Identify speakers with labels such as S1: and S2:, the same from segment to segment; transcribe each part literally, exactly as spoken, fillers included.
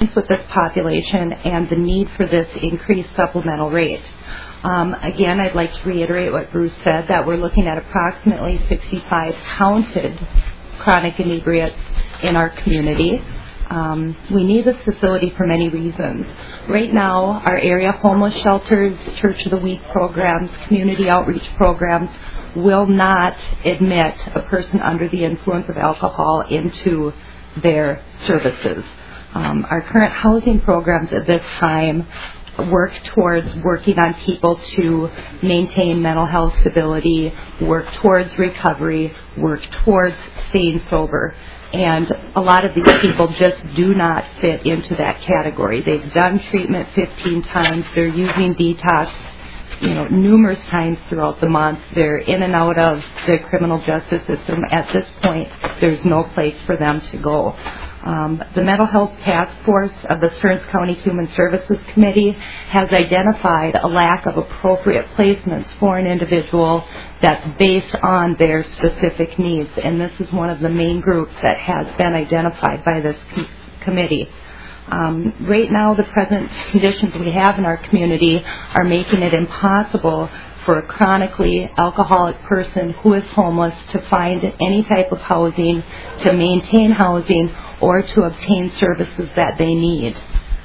S1: with this population and the need for this increased supplemental rate. Um, again, I'd like to reiterate what Bruce said, that we're looking at approximately sixty-five counted chronic inebriates in our community. Um, we need this facility for many reasons. Right now, our area homeless shelters, Church of the Week programs, community outreach programs will not admit a person under the influence of alcohol into their services. Um, our current housing programs at this time work towards working on people to maintain mental health stability, work towards recovery, work towards staying sober. And a lot of these people just do not fit into that category. They've done treatment fifteen times. They're using detox, you know, numerous times throughout the month. They're in and out of the criminal justice system. At this point, there's no place for them to go. Um, the Mental Health Task Force of the Stearns County Human Services Committee has identified a lack of appropriate placements for an individual that's based on their specific needs, and this is one of the main groups that has been identified by this com- committee. Um, right now, the present conditions we have in our community are making it impossible for a chronically alcoholic person who is homeless to find any type of housing, to maintain housing, or to obtain services that they need.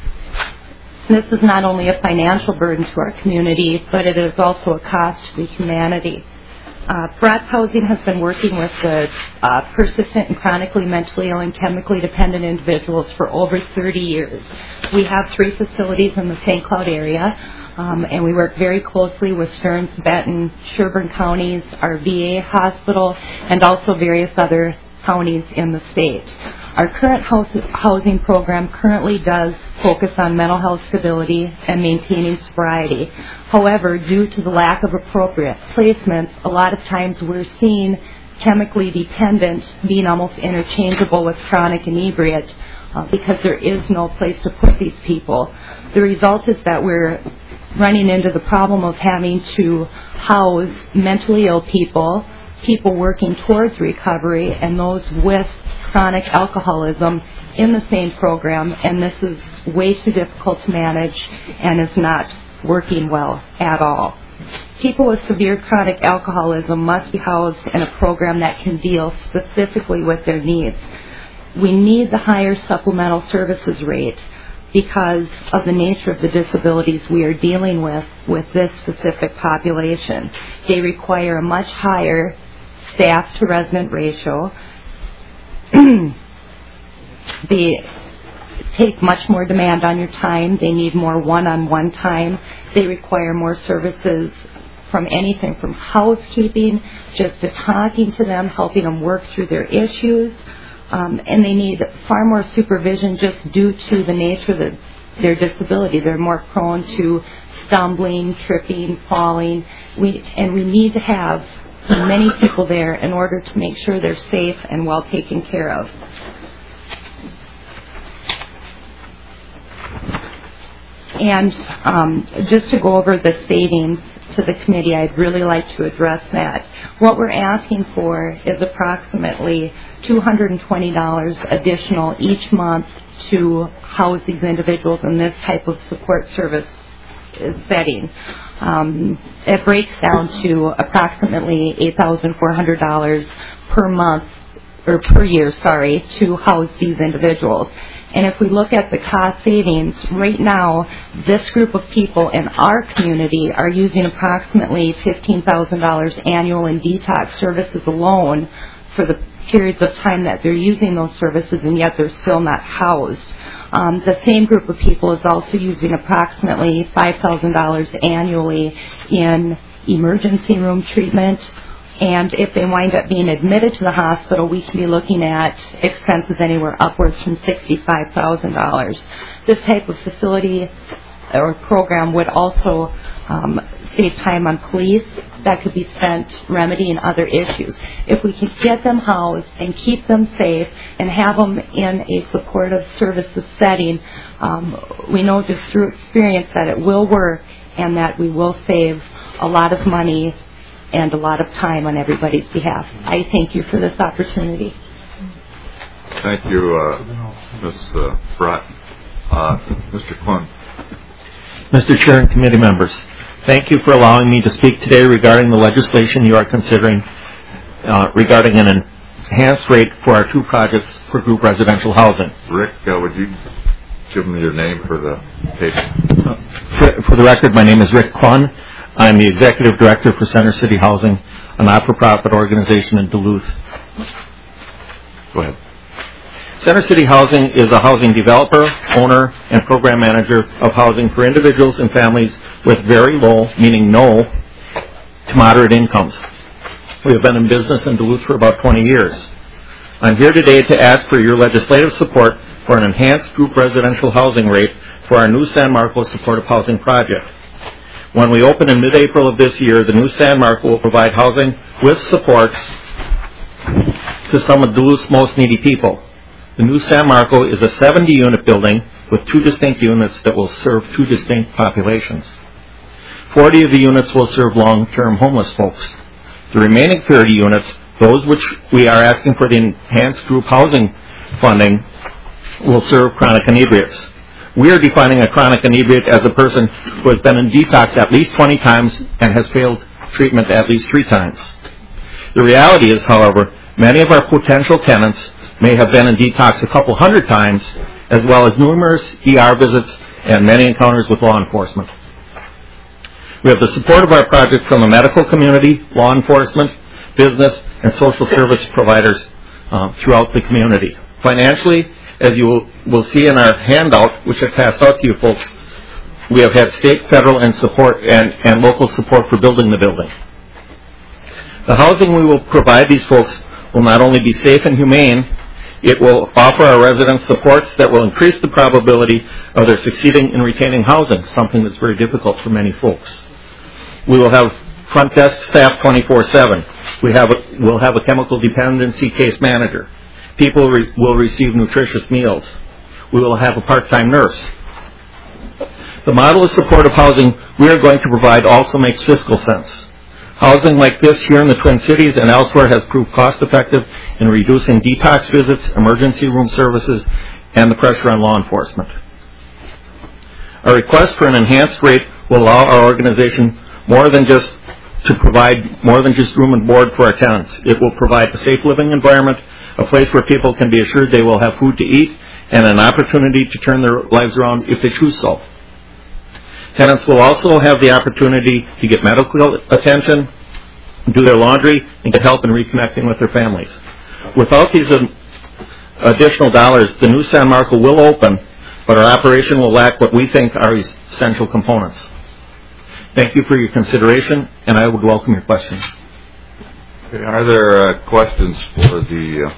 S1: This is not only a financial burden to our community, but it is also a cost to the humanity. Uh, Bratz Housing has been working with the uh, persistent and chronically mentally ill and chemically dependent individuals for over thirty years. We have three facilities in the Saint Cloud area, um, and we work very closely with Stearns, Benton, Sherburne counties, our V A hospital, and also various other counties in the state. Our current house, housing program currently does focus on mental health stability and maintaining sobriety. However, due to the lack of appropriate placements, a lot of times we're seeing chemically dependent being almost interchangeable with chronic inebriate uh, because there is no place to put these people. The result is that we're running into the problem of having to house mentally ill people, people working towards recovery, and those with chronic alcoholism in the same program, and this is way too difficult to manage and is not working well at all. People with severe chronic alcoholism must be housed in a program that can deal specifically with their needs. We need the higher supplemental services rate because of the nature of the disabilities we are dealing with with this specific population. They require a much higher staff to resident ratio. They take much more demand on your time. They need more one-on-one time. They require more services from anything from housekeeping, just to talking to them, helping them work through their issues. Um, and they need far more supervision just due to the nature of the, their disability. They're more prone to stumbling, tripping, falling. We, and we need to have many people there in order to make sure they're safe and well taken care of. And um, just to go over the savings to the committee, I'd really like to address that. What we're asking for is approximately two hundred twenty dollars additional each month to house these individuals in this type of support service setting. Um, it breaks down to approximately eight thousand four hundred dollars per month, or per year, sorry, to house these individuals. And if we look at the cost savings, right now, this group of people in our community are using approximately fifteen thousand dollars annual in detox services alone for the periods of time that they're using those services, and yet they're still not housed. Um, the same group of people is also using approximately five thousand dollars annually in emergency room treatment. And if they wind up being admitted to the hospital, we can be looking at expenses anywhere upwards from sixty-five thousand dollars. This type of facility or program would also um, save time on police that could be spent remedying other issues. If we can get them housed and keep them safe and have them in a supportive services setting, um, we know just through experience that it will work and that we will save a lot of money and a lot of time on everybody's behalf. I thank you for this opportunity.
S2: Thank you, uh, Miz Uh, Brett. Uh, Uh, Mister Klun.
S3: Mister Chair and committee members, thank you for allowing me to speak today regarding the legislation you are considering uh, regarding an enhanced rate for our two projects for group residential housing.
S2: Rick, uh, would you give me your name for the patient?
S3: Uh, for, for the record, my name is Rick Klun. I'm the Executive Director for Center City Housing, a not-for-profit organization in Duluth.
S2: Go ahead.
S3: Center City Housing is a housing developer, owner, and program manager of housing for individuals and families with very low, meaning no, to moderate incomes. We have been in business in Duluth for about twenty years. I'm here today to ask for your legislative support for an enhanced group residential housing rate for our new San Marcos supportive housing project. When we open in mid-April of this year, the new San Marcos will provide housing with support to some of Duluth's most needy people. The new San Marcos is a seventy-unit building with two distinct units that will serve two distinct populations. forty of the units will serve long-term homeless folks. The remaining thirty units, those which we are asking for the enhanced group housing funding, will serve chronic inebriates. We are defining a chronic inebriate as a person who has been in detox at least twenty times and has failed treatment at least three times. The reality is, however, many of our potential tenants may have been in detox a couple hundred times, as well as numerous E R visits and many encounters with law enforcement. We have the support of our project from the medical community, law enforcement, business, and social service providers uh, throughout the community. Financially, as you will, will see in our handout, which I passed out to you folks, we have had state, federal, and support and, and local support for building the building. The housing we will provide these folks will not only be safe and humane, it will offer our residents supports that will increase the probability of their succeeding in retaining housing, something that's very difficult for many folks. We will have front desk staff twenty-four seven. We have a, we'll have a chemical dependency case manager. People re, will receive nutritious meals. We will have a part-time nurse. The model of supportive housing we are going to provide also makes fiscal sense. Housing like this here in the Twin Cities and elsewhere has proved cost-effective in reducing detox visits, emergency room services, and the pressure on law enforcement. Our request for an enhanced rate will allow our organization more than just to provide more than just room and board for our tenants. It will provide a safe living environment, a place where people can be assured they will have food to eat, and an opportunity to turn their lives around if they choose so. Tenants will also have the opportunity to get medical attention, do their laundry, and get help in reconnecting with their families. Without these additional dollars, the new San Marcos will open, but our operation will lack what we think are essential components. Thank you for your consideration, and I would welcome your questions.
S2: Okay, are there uh, questions for the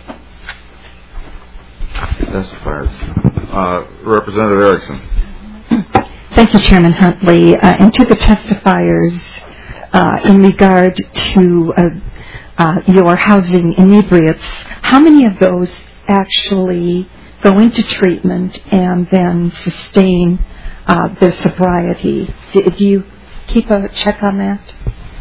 S2: uh, testifiers? Uh, Representative Erickson.
S4: Thank you, Chairman Huntley. Uh, and to the testifiers, uh, in regard to uh, uh, your housing inebriates, how many of those actually go into treatment and then sustain uh, their sobriety? Do, do you keep a check on that?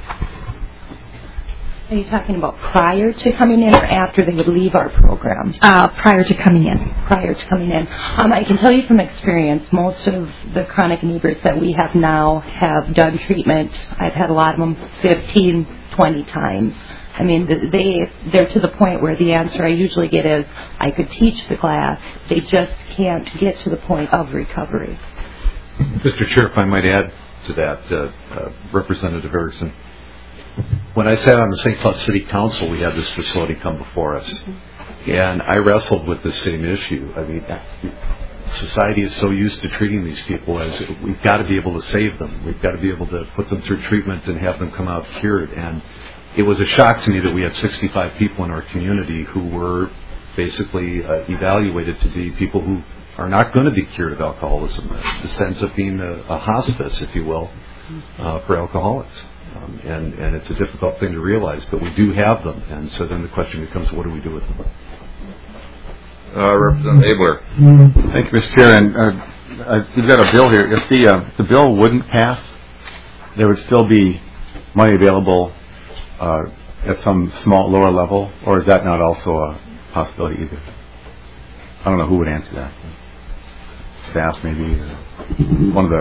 S1: Are you talking about prior to coming in or after they would leave our program?
S4: Uh, prior to coming in.
S1: Prior to coming in. Um, I can tell you from experience, most of the chronic inebriates that we have now have done treatment. I've had a lot of them fifteen, twenty times. I mean, they, they're to the point where the answer I usually get is, I could teach the class. They just can't get to the point of recovery.
S5: Mister Chair, if I might add to that, uh, uh, Representative Erickson, when I sat on the Saint Cloud City Council, we had this facility come before us, mm-hmm. and I wrestled with the same issue. I mean, society is so used to treating these people as we've got to be able to save them. We've got to be able to put them through treatment and have them come out cured. And it was a shock to me that we had sixty-five people in our community who were basically uh, evaluated to be people who are not going to be cured of alcoholism. This ends up being a, a hospice, if you will, uh, for alcoholics. Um, and, and it's a difficult thing to realize, but we do have them. And so then the question becomes, what do we do with them?
S2: Uh, Representative Abler.
S6: Thank you, Mister Chair. And uh, you've got a bill here. If the, uh, the bill wouldn't pass, there would still be money available uh, at some small, lower level, or is that not also a possibility either? I don't know who would answer that. staff, maybe uh, one of the.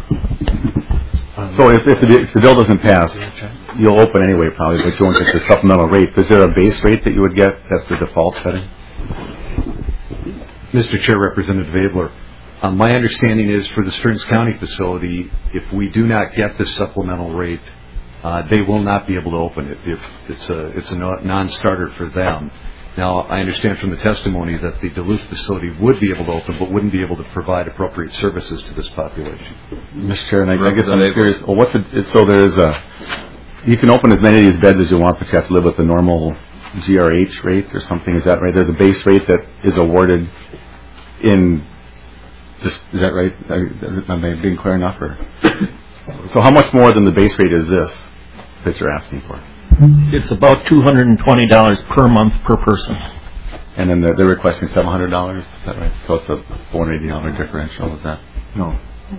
S6: So if, if, the, if the bill doesn't pass, you'll open anyway probably, but you won't get the supplemental rate. Is there a base rate that you would get? That's the default setting?
S5: Mister Chair, Representative Abler, um, my understanding is for the Stearns County facility, if we do not get this supplemental rate, uh, they will not be able to open it. If it's a it's a non-starter for them. Now, I understand from the testimony that the Duluth facility would be able to open, but wouldn't be able to provide appropriate services to this population.
S6: Mister Chair, and I, I guess I'm curious. Well, what's the, so there's a you can open as many of these beds as you want, but you have to live with the normal G R H rate or something. Is that right? There's a base rate that is awarded in. Just, is that right? Am I being clear enough? Or so, how much more than the base rate is this that you're asking for?
S3: It's about two hundred twenty dollars per month per person.
S6: And then they're, they're requesting seven hundred dollars. Is that right? So it's a four hundred eighty dollars differential. Is that no?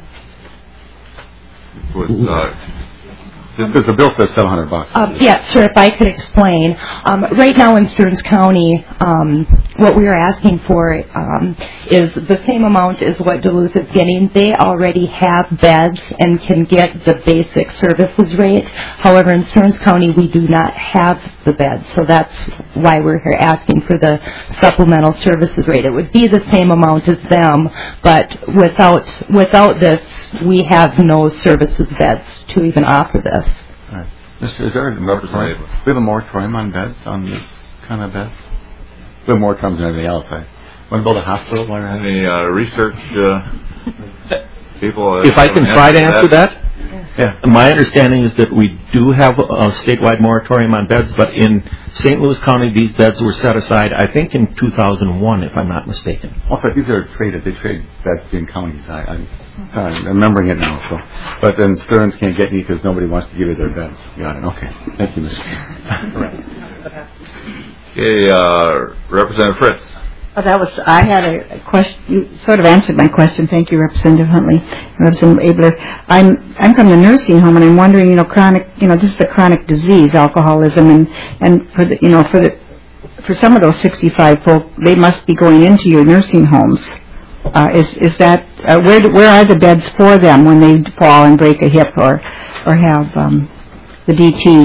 S2: Was, uh,
S6: Because the bill says seven hundred bucks.
S1: Um, yeah, sir, if I could explain. Um, right now in Stearns County, um, what we are asking for um, is the same amount as what Duluth is getting. They already have beds and can get the basic services rate. However, in Stearns County, we do not have the beds, so that's why we're here asking for the supplemental services rate. It would be the same amount as them, but without without this, we have no services beds to even offer this.
S6: All right. Mister Is there a moratorium? We have a moratorium on beds, on this kind of beds? We have moratoriums and everything else. I want to build a hospital? While
S2: any uh, research uh, people? Uh,
S3: If I can try to answer that?
S6: Yeah.
S3: My understanding is that we do have a statewide moratorium on beds, but in Saint Louis County, these beds were set aside, I think, in two thousand one, if I'm not mistaken.
S6: Also, these are traded. They trade beds between counties. I, I'm kind of remembering it now. So, but then Stearns can't get me because nobody wants to give you their beds. Got it. Okay. Thank you, Mister Chair.
S2: Okay, uh, Representative Fritz.
S7: Oh, that was, I had a question, you sort of answered my question. Thank you, Representative Huntley, Representative Abler. I'm, I'm from the nursing home, and I'm wondering, you know, chronic, you know, this is a chronic disease, alcoholism, and, and for the, you know, for the, for some of those sixty-five folk, they must be going into your nursing homes. Uh, is, is that, uh, where, do, where are the beds for them when they fall and break a hip or, or have, um, the D Ts?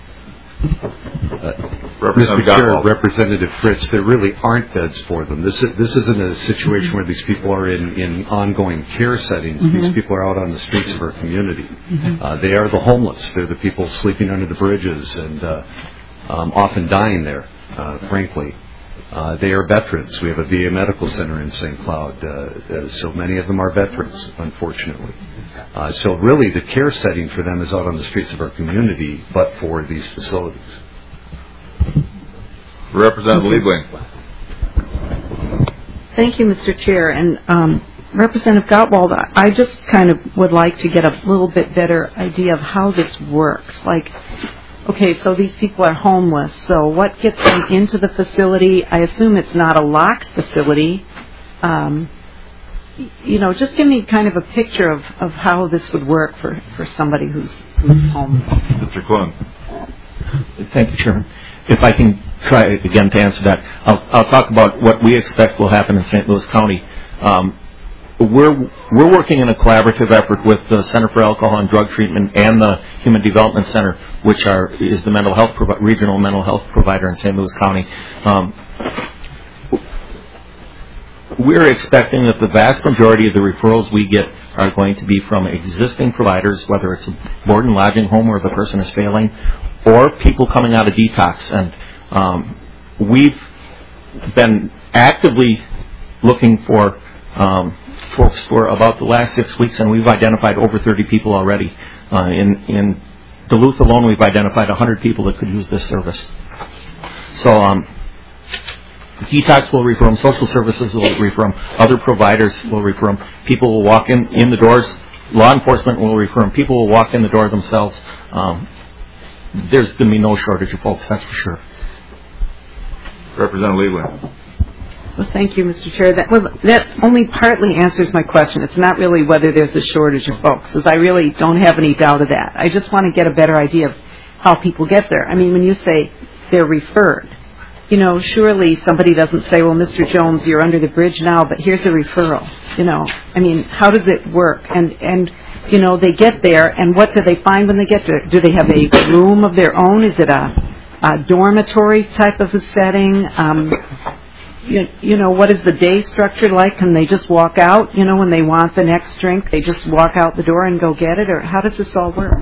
S5: Uh, Mister Chair, Representative Fritz, there really aren't beds for them. This is, this isn't a situation where these people are in, in ongoing care settings. Mm-hmm. These people are out on the streets of our community. Mm-hmm. Uh, they are the homeless. They're the people sleeping under the bridges and uh, um, often dying there, uh, frankly. Uh, they are veterans. We have a V A medical center in Saint Cloud, uh, uh, so many of them are veterans, unfortunately. Uh, so really the care setting for them is out on the streets of our community, but for these facilities.
S2: Representative Liebling.
S7: Thank you, Mister Chair. And um, Representative Gottwald, I just kind of would like to get a little bit better idea of how this works. Like, okay, so these people are homeless. So what gets them into the facility? I assume it's not a locked facility. Um, you know, just give me kind of a picture of, of how this would work for, for somebody who's, who's homeless.
S2: Mister Clun.
S3: Thank you, Chairman. If I can try again to answer that, I'll, I'll talk about what we expect will happen in Saint Louis County. Um, we're we're working in a collaborative effort with the Center for Alcohol and Drug Treatment and the Human Development Center, which are is the mental health provi- regional mental health provider in Saint Louis County. Um, we're expecting that the vast majority of the referrals we get are going to be from existing providers, whether it's a board and lodging home where the person is failing, or people coming out of detox. And um, we've been actively looking for um, folks for about the last six weeks, and we've identified over thirty people already. Uh, in, in Duluth alone, we've identified one hundred people that could use this service. So um, detox will refer them, social services will refer them, other providers will refer them, people will walk in, in the doors, law enforcement will refer them, people will walk in the door themselves. Um, There's going to be no shortage of folks, that's for sure.
S2: Representative Liebling.
S7: Well, thank you, Mister Chair. That, well, that only partly answers my question. It's not really whether there's a shortage of folks, because I really don't have any doubt of that. I just want to get a better idea of how people get there. I mean, when you say they're referred,
S8: you know, surely somebody doesn't say, well, Mister Jones, you're under the bridge now, but here's a referral. You know, I mean, how does it work? And, and you know, they get there, and what do they find when they get there? Do they have a room of their own? Is it a, a dormitory type of a setting? Um, you, you know, what is the day structure like? Can they just walk out, you know, when they want the next drink? They just walk out the door and go get it? Or how does this all work?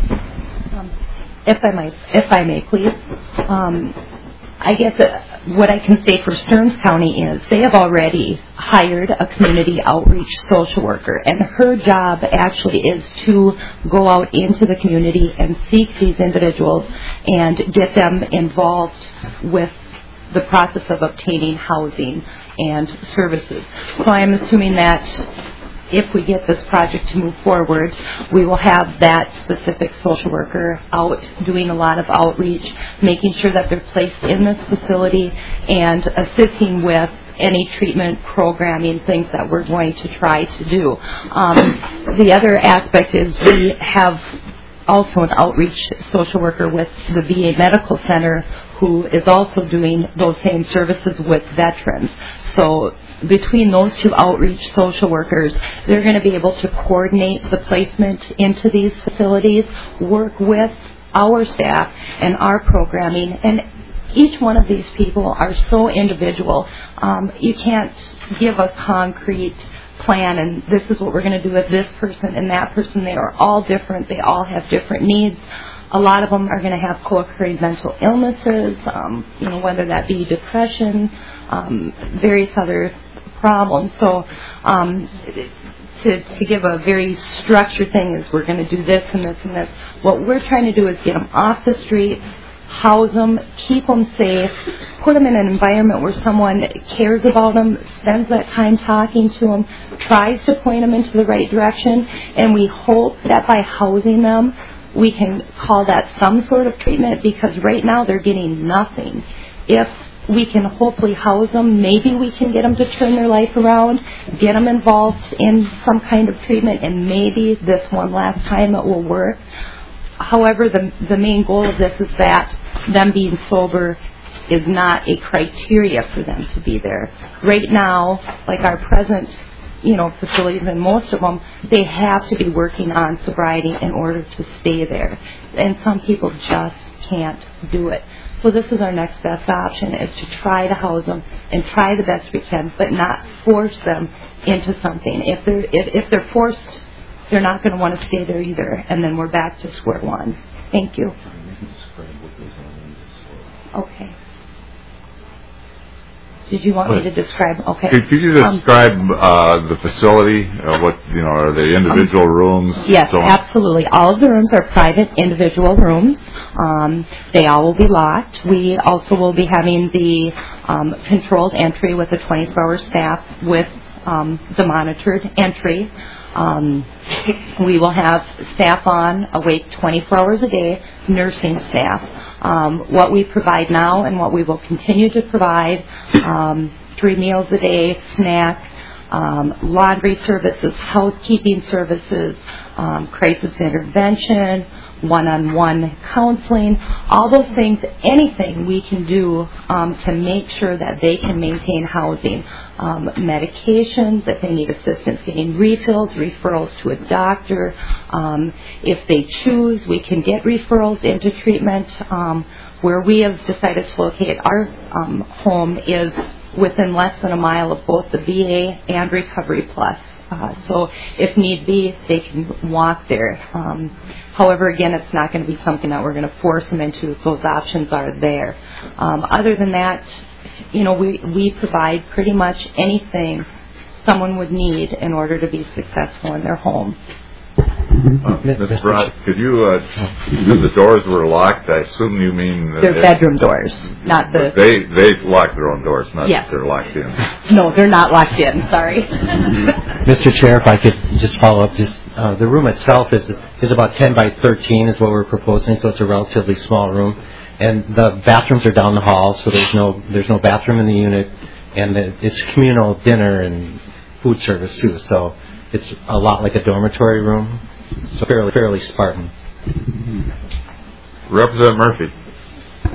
S1: Um, if I might, if I may, please. Um, I guess uh, what I can say for Stearns County is they have already hired a community outreach social worker, and her job actually is to go out into the community and seek these individuals and get them involved with the process of obtaining housing and services. So I'm assuming that if we get this project to move forward, we will have that specific social worker out doing a lot of outreach, making sure that they're placed in this facility and assisting with any treatment programming, things that we're going to try to do. Um, the other aspect is we have also an outreach social worker with the V A Medical Center who is also doing those same services with veterans. So between those two outreach social workers, they're going to be able to coordinate the placement into these facilities, work with our staff and our programming, and each one of these people are so individual. Um, you can't give a concrete plan and this is what we're going to do with this person and that person. They are all different. They all have different needs. A lot of them are going to have co-occurring mental illnesses, um, you know, whether that be depression, um, various other problems. So um, to, to give a very structured thing is we're going to do this and this and this. What we're trying to do is get them off the street, house them, keep them safe, put them in an environment where someone cares about them, spends that time talking to them, tries to point them into the right direction, and we hope that by housing them, we can call that some sort of treatment, because right now they're getting nothing. If we can hopefully house them, maybe we can get them to turn their life around, get them involved in some kind of treatment, and maybe this one last time it will work. However, the, the main goal of this is that them being sober is not a criteria for them to be there. Right now, like our present you know, facilities, and most of them, they have to be working on sobriety in order to stay there. And some people just can't do it. So this is our next best option, is to try to house them and try the best we can, but not force them into something. If they're, if, if they're forced, they're not going to want to stay there either, and then we're back to square one. Thank you. Okay. Did you want me to describe? Okay.
S2: Could, could you describe um, uh, the facility? Uh, what you know, are they individual um, rooms?
S1: Yes,
S2: so
S1: absolutely. All of the rooms are private, individual rooms. Um, they all will be locked. We also will be having the um, controlled entry with a twenty-four hour staff with um, the monitored entry. Um, we will have staff on awake twenty-four hours a day, nursing staff. Um, what we provide now and what we will continue to provide, um, three meals a day, snack, um, laundry services, housekeeping services, um, crisis intervention, one-on-one counseling, all those things, anything we can do um, to make sure that they can maintain housing. Um, medications, if they need assistance getting refills, referrals to a doctor. Um, if they choose, we can get referrals into treatment. Um, where we have decided to locate our um, home is within less than a mile of both the V A and Recovery Plus. Uh, so if need be, they can walk there. Um, however, again, it's not going to be something that we're going to force them into if those options are there. Um, other than that, you know, we, we provide pretty much anything someone would need in order to be successful in their home.
S2: Uh, Miz Brott, could you, uh, because the doors were locked, I assume you mean...
S1: They're bedroom doors, not the...
S2: They they lock their own doors, not
S1: yes.
S2: that they're locked in.
S1: No, they're not locked in, sorry.
S9: Mister Chair, if I could just follow up, just uh, the room itself is is about ten by thirteen is what we're proposing, so it's a relatively small room. And the bathrooms are down the hall, so there's no there's no bathroom in the unit, and it's communal dinner and food service too. So it's a lot like a dormitory room, so fairly fairly Spartan.
S2: Representative Murphy.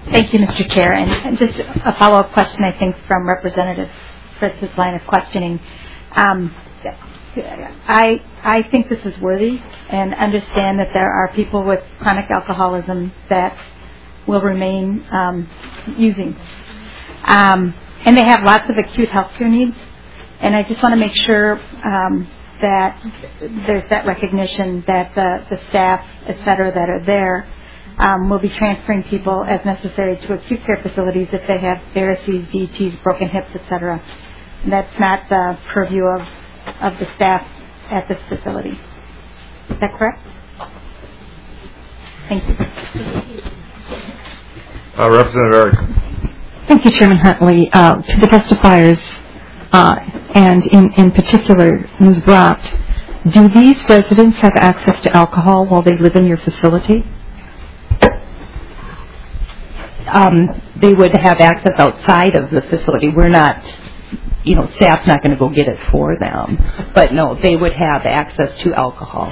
S10: Thank you, Mister Chair. And, and just a follow-up question, I think, from Representative Fritz's line of questioning. Um, I I think this is worthy, and understand that there are people with chronic alcoholism that will remain um, using, um, and they have lots of acute health care needs. And I just want to make sure um, that there's that recognition that the, the staff, et cetera, that are there um, will be transferring people as necessary to acute care facilities if they have varices, D Ts, broken hips, et cetera. And that's not the purview of, of the staff at this facility. Is that correct? Thank you.
S2: Uh, Representative Erickson.
S4: Thank you, Chairman Huntley. Uh, to the testifiers, uh, and in, in particular, Miz Brott, do these residents have access to alcohol while they live in your facility?
S1: Um, they would have access outside of the facility. We're not, you know, staff's not going to go get it for them. But no, they would have access to alcohol.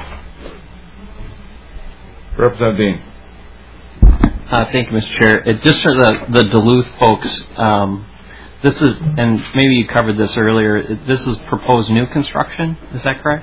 S2: Representative Dean.
S11: Uh, thank you, Mister Chair. It, just for the, the Duluth folks, um, this is, and maybe you covered this earlier, this is proposed new construction. Is that correct?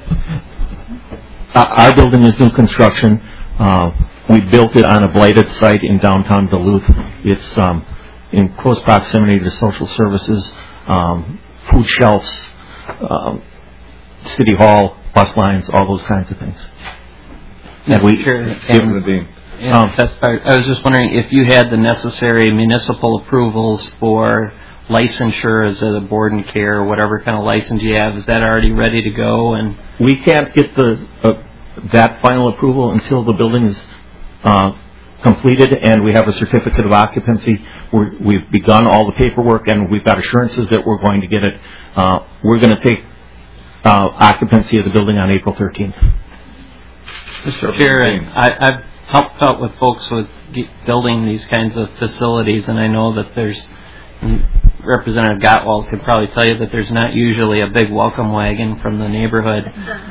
S3: Uh, our building is new construction. Uh, we built it on a blighted site in downtown Duluth. It's um, in close proximity to social services, um, food shelves, um, city hall, bus lines, all those kinds of things.
S11: And we, and,
S2: Dean.
S11: and um, I was just wondering if you had the necessary municipal approvals for licensure as a board and care or whatever kind of license you have. Is that already ready to go? And
S3: we can't get the uh, that final approval until the building is uh, completed and we have a certificate of occupancy. We're, we've begun all the paperwork and we've got assurances that we're going to get it. Uh, we're going to take uh, occupancy of the building on April thirteenth.
S11: Mister Chair, I, I've helped out with folks with building these kinds of facilities, and I know that there's, Representative Gottwald could probably tell you that there's not usually a big welcome wagon from the neighborhood.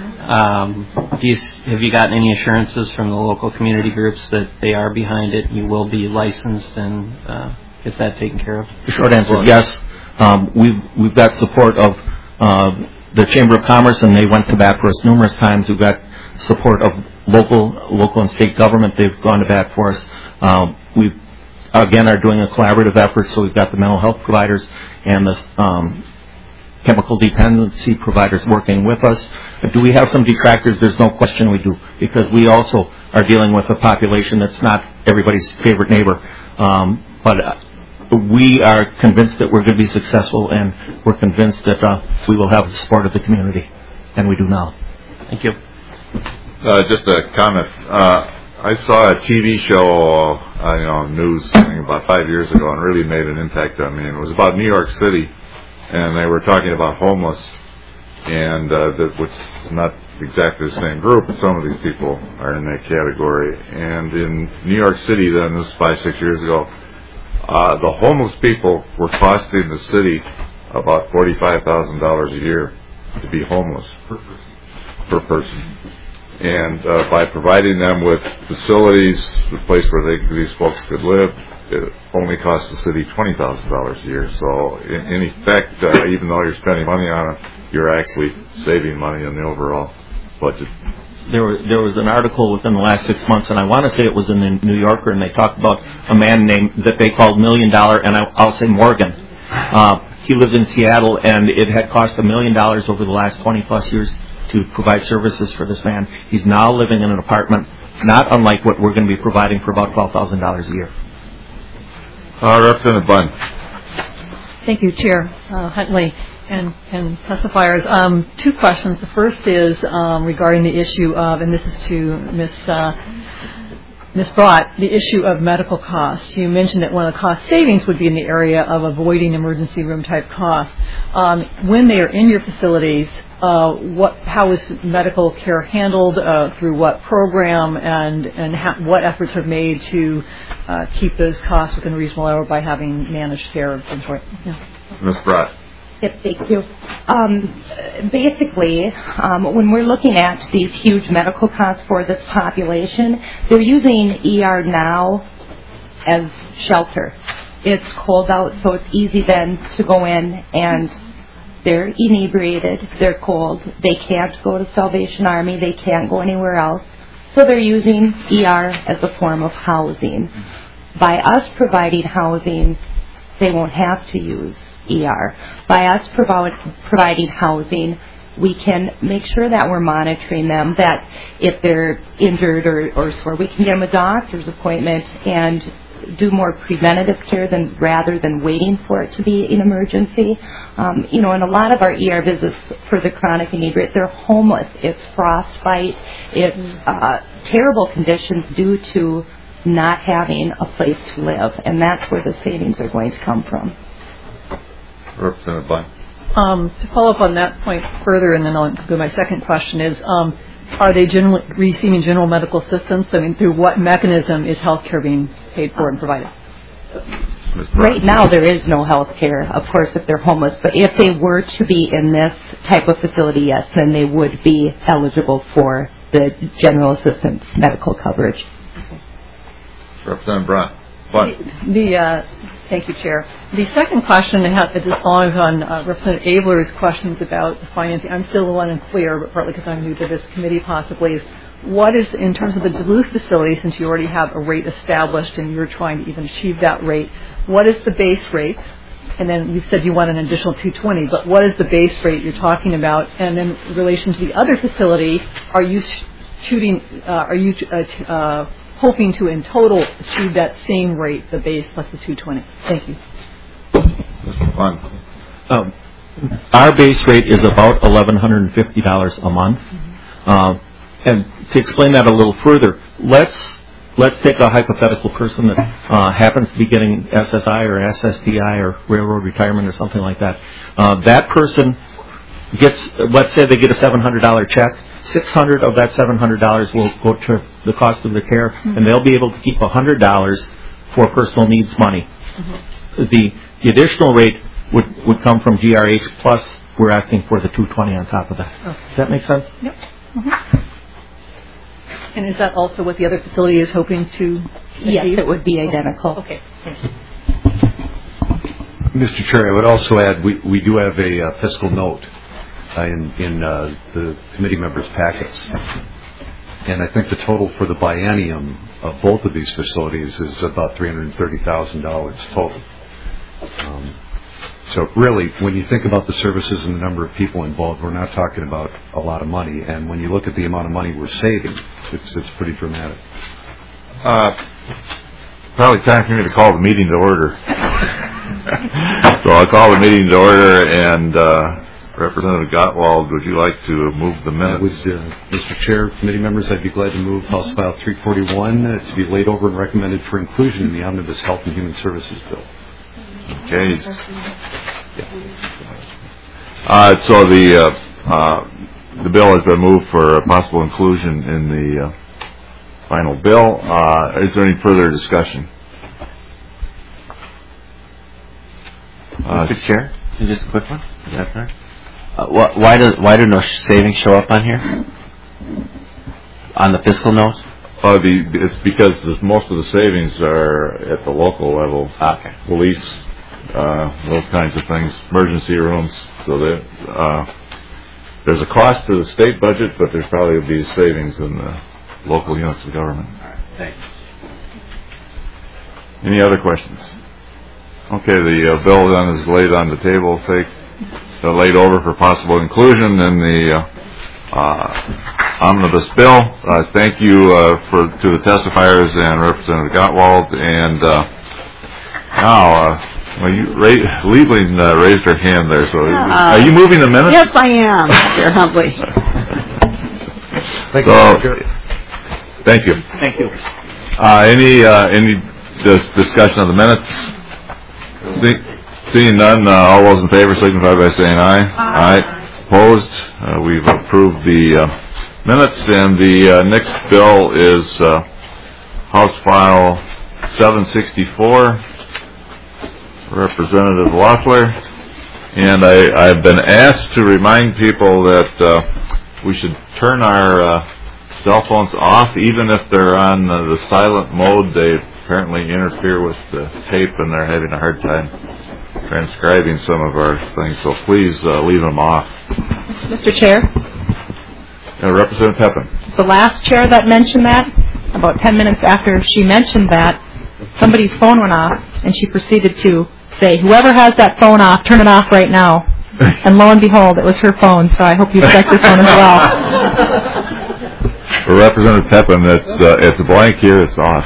S11: Um, do you, have you gotten any assurances from the local community groups that they are behind it and you will be licensed and uh, get that taken care of?
S3: The short answer is yes. Um, we've, we've got support of uh, the Chamber of Commerce, and they went to bat for us numerous times. We've got support of local local and state government. They've gone to bat for us. Um, we again are doing a collaborative effort, so we've got the mental health providers and the um, chemical dependency providers working with us. Do we have some detractors? There's no question we do, because we also are dealing with a population that's not everybody's favorite neighbor. Um, but uh, we are convinced that we're going to be successful, and we're convinced that uh, we will have the support of the community, and we do now.
S11: Thank you.
S2: Uh, just a comment. Uh, I saw a T V show, uh, you know, news I think about five years ago, and really made an impact on me. And it was about New York City, and they were talking about homeless, and uh, that, which is not exactly the same group, but some of these people are in that category. And in New York City, then, this is five, six years ago, uh, the homeless people were costing the city about forty-five thousand dollars a year to be homeless per person. Per person. And uh, by providing them with facilities, the place where they, these folks could live, it only costs the city twenty thousand dollars a year. So in, in effect, uh, even though you're spending money on it, you're actually saving money in the overall budget.
S3: There, were, there was an article within the last six months, and I want to say it was in the New Yorker, and they talked about a man named that they called Million Dollar, and I, I'll say Morgan. Uh, he lived in Seattle, and it had cost a million dollars over the last twenty plus years to provide services for this man. He's now living in an apartment, not unlike what we're going to be providing for about twelve thousand dollars a year.
S2: Uh, Representative Bunn.
S12: Thank you, Chair uh, Huntley and, and testifiers. Um, two questions. The first is um, regarding the issue of, and this is to Miz Uh, Miz Brott, the issue of medical costs. You mentioned that one of the cost savings would be in the area of avoiding emergency room type costs. Um, when they are in your facilities, uh, what, how is medical care handled, uh, through what program, and, and how, what efforts are made to uh, keep those costs within a reasonable level by having managed care? Yeah.
S2: Miz Brott.
S1: Yes, thank you. Um, basically, um, when we're looking at these huge medical costs for this population, they're using E R Now as shelter. It's cold out, so it's easy then to go in, and they're inebriated, they're cold, they can't go to Salvation Army, they can't go anywhere else, so they're using E R as a form of housing. By us providing housing, they won't have to use E R. By us provi- providing housing, we can make sure that we're monitoring them, that if they're injured or, or sore, we can get them a doctor's appointment and do more preventative care than rather than waiting for it to be an emergency. Um, you know, and a lot of our E R visits for the chronic inebriate, they're homeless. It's frostbite. It's uh, terrible conditions due to not having a place to live, and that's where the savings are going to come from.
S2: Representative Bunn.
S12: Um, to follow up on that point further, and then I'll go to my second question, is um, are they generally receiving general medical assistance? I mean, through what mechanism is health care being paid for and provided?
S1: Right now there is no health care, of course, if they're homeless, but if they were to be in this type of facility, yes, then they would be eligible for the general assistance medical coverage.
S2: Representative Brunt. Bunn.
S12: The, uh, thank you, Chair. The second question I have is following on uh, Representative Abler's questions about the financing. I'm still a little unclear, but partly because I'm new to this committee possibly, is what is, in terms of the Duluth facility, since you already have a rate established and you're trying to even achieve that rate, what is the base rate? And then you said you want an additional two hundred twenty, but what is the base rate you're talking about? And then in relation to the other facility, are you shooting, uh, are you uh, t- uh, hoping to, in total, achieve that same rate, the base plus the two hundred twenty? Thank you.
S2: Mister Bunn.
S3: Um, our base rate is about eleven fifty dollars a month. Mm-hmm. Uh, and to explain that a little further, let's let's take a hypothetical person that uh, happens to be getting S S I or S S D I or railroad retirement or something like that. Uh, that person gets, let's say they get a seven hundred dollars check. six hundred dollars of that seven hundred dollars will go to the cost of their care, mm-hmm. and they'll be able to keep one hundred dollars for personal needs money. Mm-hmm. The, the additional rate would, would come from G R H, plus we're asking for the two hundred twenty on top of that. Okay. Does that make sense?
S12: Yep. Mm-hmm. And is that also what the other facility is hoping to achieve?
S1: Yes, it would be identical.
S12: Okay. Thank you.
S5: Mister Chair, I would also add we, we do have a uh, fiscal note uh, in, in uh, the committee members' packets. And I think the total for the biennium of both of these facilities is about three hundred thirty thousand dollars total. Um, so really, when you think about the services and the number of people involved, we're not talking about a lot of money. And when you look at the amount of money we're saving, it's, it's pretty dramatic.
S2: Uh, probably time for me to call the meeting to order. So I'll call the meeting to order, and uh, Representative Gottwald, would you like to move the minutes?
S5: Would, uh, Mister Chair, committee members, I'd be glad to move House File three forty-one uh, to be laid over and recommended for inclusion in the Omnibus Health and Human Services Bill.
S2: Okay. Uh, so the uh, uh, the bill has been moved for possible inclusion in the uh, final bill. Uh, is there any further discussion?
S13: Uh, Mister Chair, just a quick one. That's right. Uh, wh- why does why do no savings show up on here? On the fiscal note?
S2: Uh, the, it's because this, most of the savings are at the local level.
S13: Okay.
S2: Police, uh, those kinds of things, emergency rooms. So that uh, there's a cost to the state budget, but there's probably will be savings in the local units of government.
S13: All right. Thanks.
S2: Any other questions? Okay, the uh, bill then is laid on the table. Take uh, laid over for possible inclusion in the uh, uh, omnibus bill. Uh, thank you uh, for to the testifiers and Representative Gottwald. And uh, now, uh, well, you ra- Liebling uh, raised her hand there. So, uh, are you moving the minutes?
S8: Yes, I am, Chair Huntley.
S5: Thank
S2: so,
S5: you.
S2: Thank you.
S3: Thank you.
S2: Uh, any uh, any dis- discussion of the minutes? See, seeing none, uh, all those in favor signify by saying aye. Aye. Aye. Opposed? Uh, we've approved the uh, minutes, and the uh, next bill is uh, House File seven sixty-four, Representative Loeffler. And I, I've been asked to remind people that uh, we should turn our uh, cell phones off, even if they're on uh, the silent mode. They apparently interfere with the tape, and they're having a hard time transcribing some of our things. So please uh, leave them off.
S14: Mister Chair,
S2: Uh, Representative Pepin.
S14: the last chair that mentioned that, about ten minutes after she mentioned that, somebody's phone went off, and she proceeded to say, "Whoever has that phone off, turn it off right now." And lo and behold, it was her phone. So I hope you check your phone as well.
S2: For Representative Pepin, it's uh, it's blank here. It's off.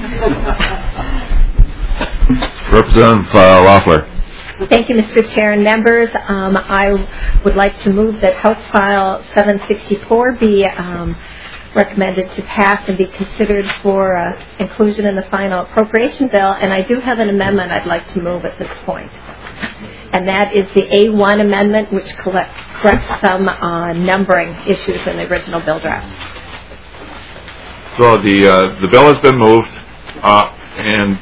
S2: Representative uh, Loeffler.
S15: Thank you, Mister Chair and members. Um, I would like to move that House File seven sixty-four be um, recommended to pass and be considered for uh, inclusion in the final appropriation bill. And I do have an amendment I'd like to move at this point. And that is the A one amendment, which collect, corrects some uh, numbering issues in the original bill draft.
S2: So the uh, the bill has been moved, uh, and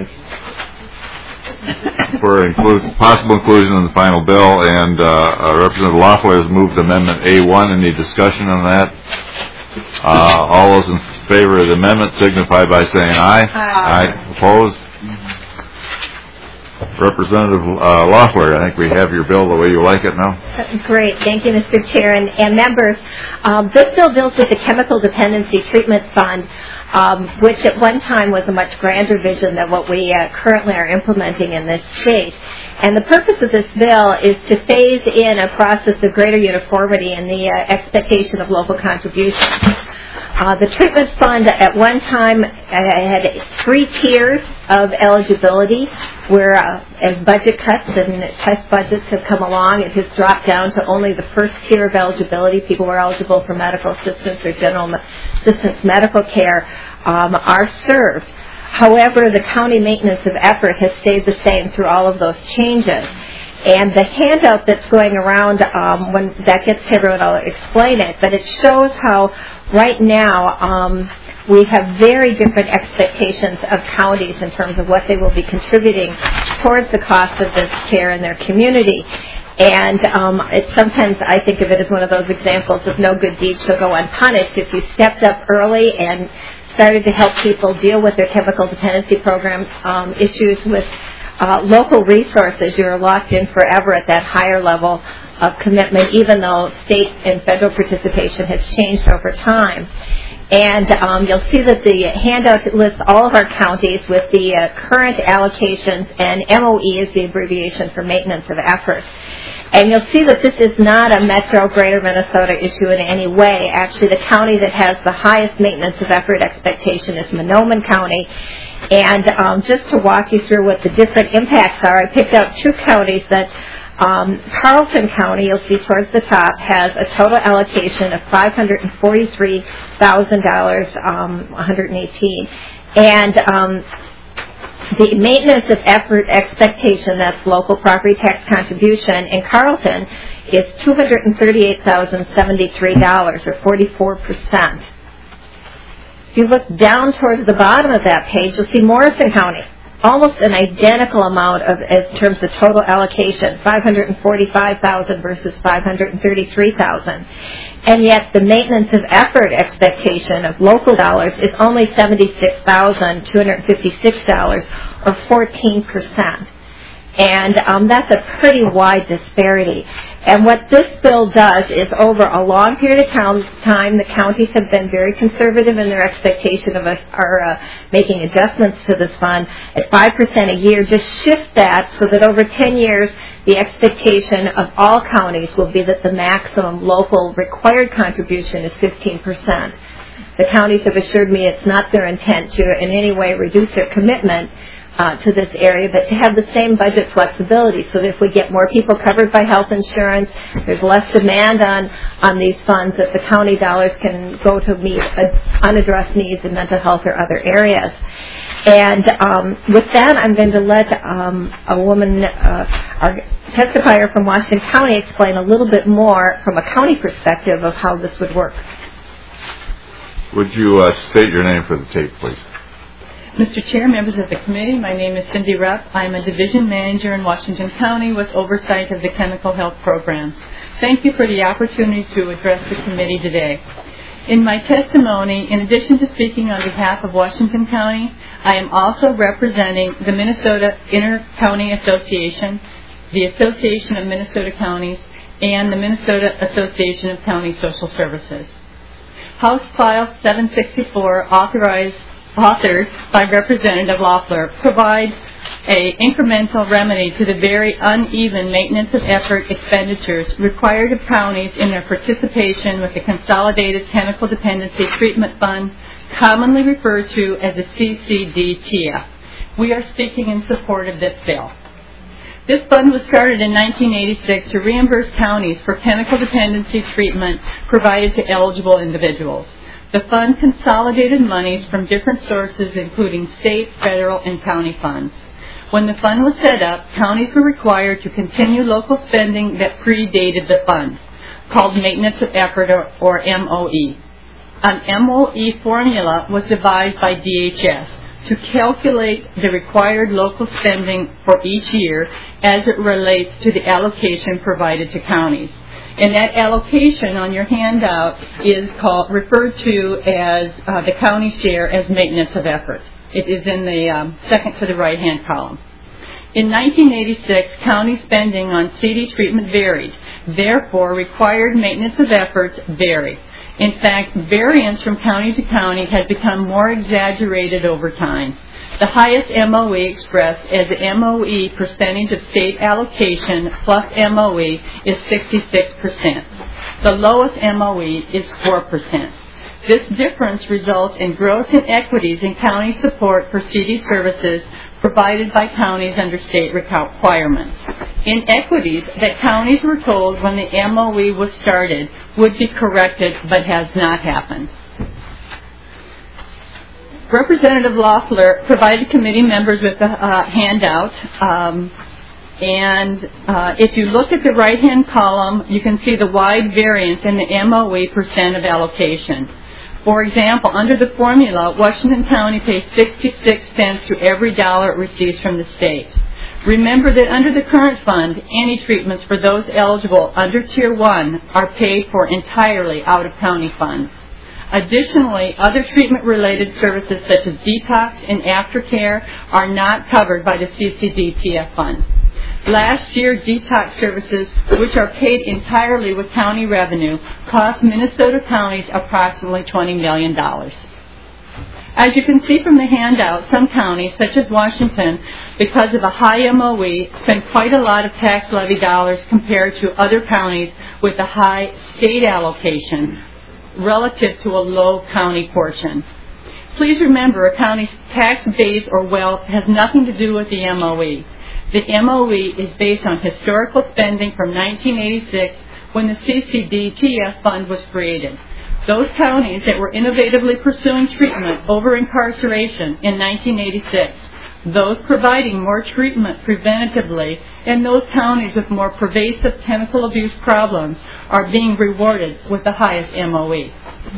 S2: for include, possible inclusion in the final bill, and uh, uh, Representative Loeffler has moved Amendment A one. Any discussion on that? Uh, all those in favor of the amendment signify by saying aye. Aye. Aye. Opposed? Representative uh, Loeffler, I think we have your bill the way you like it now.
S15: Great. Thank you, Mister Chair and, and members. Um, this bill deals with the Chemical Dependency Treatment Fund, um, which at one time was a much grander vision than what we uh, currently are implementing in this state. And the purpose of this bill is to phase in a process of greater uniformity in the uh, expectation of local contributions. Uh, the treatment fund at one time uh, had three tiers of eligibility, where uh, as budget cuts and test budgets have come along, it has dropped down to only the first tier of eligibility. People who are eligible for medical assistance or general assistance medical care um, are served. However, the county maintenance of effort has stayed the same through all of those changes. And the handout that's going around, um, when that gets to everyone, I'll explain it, but it shows how right now um, we have very different expectations of counties in terms of what they will be contributing towards the cost of this care in their community. And um, it, sometimes I think of it as one of those examples of no good deed shall go unpunished. If you stepped up early and started to help people deal with their chemical dependency program um, issues with Uh, local resources, you're locked in forever at that higher level of commitment, even though state and federal participation has changed over time. And um, you'll see that the handout lists all of our counties with the uh, current allocations, and M O E is the abbreviation for maintenance of effort. And you'll see that this is not a Metro Greater Minnesota issue in any way. Actually, the county that has the highest maintenance of effort expectation is Monoman County. And um, just to walk you through what the different impacts are, I picked out two counties that um, Carlton County, you'll see towards the top, has a total allocation of five hundred forty-three thousand dollars, um, one hundred eighteen. And um, the maintenance of effort expectation, that's local property tax contribution, in Carlton is two hundred thirty-eight thousand seventy-three dollars, or forty-four percent. If you look down towards the bottom of that page, you'll see Morrison County, almost an identical amount of, in terms of total allocation, five hundred forty-five thousand dollars versus five hundred thirty-three thousand dollars. And yet the maintenance of effort expectation of local dollars is only seventy-six thousand two hundred fifty-six dollars, or fourteen percent. And um, that's a pretty wide disparity. And what this bill does is, over a long period of time, the counties have been very conservative in their expectation of us are uh, making adjustments to this fund at five percent a year. Just shift that so that over ten years, the expectation of all counties will be that the maximum local required contribution is fifteen percent. The counties have assured me it's not their intent to in any way reduce their commitment Uh, to this area, but to have the same budget flexibility, so that if we get more people covered by health insurance, there's less demand on, on these funds, that the county dollars can go to meet uh, unaddressed needs in mental health or other areas. And um, with that, I'm going to let um, a woman, uh, our testifier from Washington County, explain a little bit more from a county perspective of how this would work.
S2: Would you uh, state your name for the tape, please?
S16: Mister Chair, members of the committee, my name is Cindy Rupp. I'm a division manager in Washington County with oversight of the chemical health programs. Thank you for the opportunity to address the committee today. In my testimony, in addition to speaking on behalf of Washington County, I am also representing the Minnesota Inter-County Association, the Association of Minnesota Counties, and the Minnesota Association of County Social Services. House File seven sixty-four, authorized, authored by Representative Loeffler, provides a incremental remedy to the very uneven maintenance of effort expenditures required of counties in their participation with the Consolidated Chemical Dependency Treatment Fund, commonly referred to as the C C D T F. We are speaking in support of this bill. This fund was started in nineteen eighty-six to reimburse counties for chemical dependency treatment provided to eligible individuals. The fund consolidated monies from different sources, including state, federal, and county funds. When the fund was set up, counties were required to continue local spending that predated the fund, called Maintenance of Effort, or, or M O E. An M O E formula was devised by D H S to calculate the required local spending for each year as it relates to the allocation provided to counties. And that allocation on your handout is called, referred to as uh, the county share as maintenance of effort. It is in the um, second to the right-hand column. In nineteen eighty-six, county spending on C D treatment varied. Therefore, required maintenance of efforts varied. In fact, variance from county to county has become more exaggerated over time. The highest M O E expressed as the M O E percentage of state allocation plus M O E is sixty-six percent. The lowest M O E is four percent. This difference results in gross inequities in county support for C D services provided by counties under state requirements. Inequities that counties were told when the M O E was started would be corrected, but has not happened. Representative Loeffler provided committee members with a uh, handout, um, and uh, if you look at the right-hand column, you can see the wide variance in the M O E percent of allocation. For example, under the formula, Washington County pays sixty-six cents to every dollar it receives from the state. Remember that under the current fund, any treatments for those eligible under Tier one are paid for entirely out of county funds. Additionally, other treatment-related services such as detox and aftercare are not covered by the C C D T F fund. Last year, detox services, which are paid entirely with county revenue, cost Minnesota counties approximately twenty million dollars. As you can see from the handout, some counties, such as Washington, because of a high M O E, spend quite a lot of tax levy dollars compared to other counties with a high state allocation relative to a low county portion. Please remember, a county's tax base or wealth has nothing to do with the M O E. The M O E is based on historical spending from nineteen eighty-six, when the C C D T F fund was created. Those counties that were innovatively pursuing treatment over incarceration in nineteen eighty-six, those providing more treatment preventatively, and those counties with more pervasive chemical abuse problems are being rewarded with the highest M O E.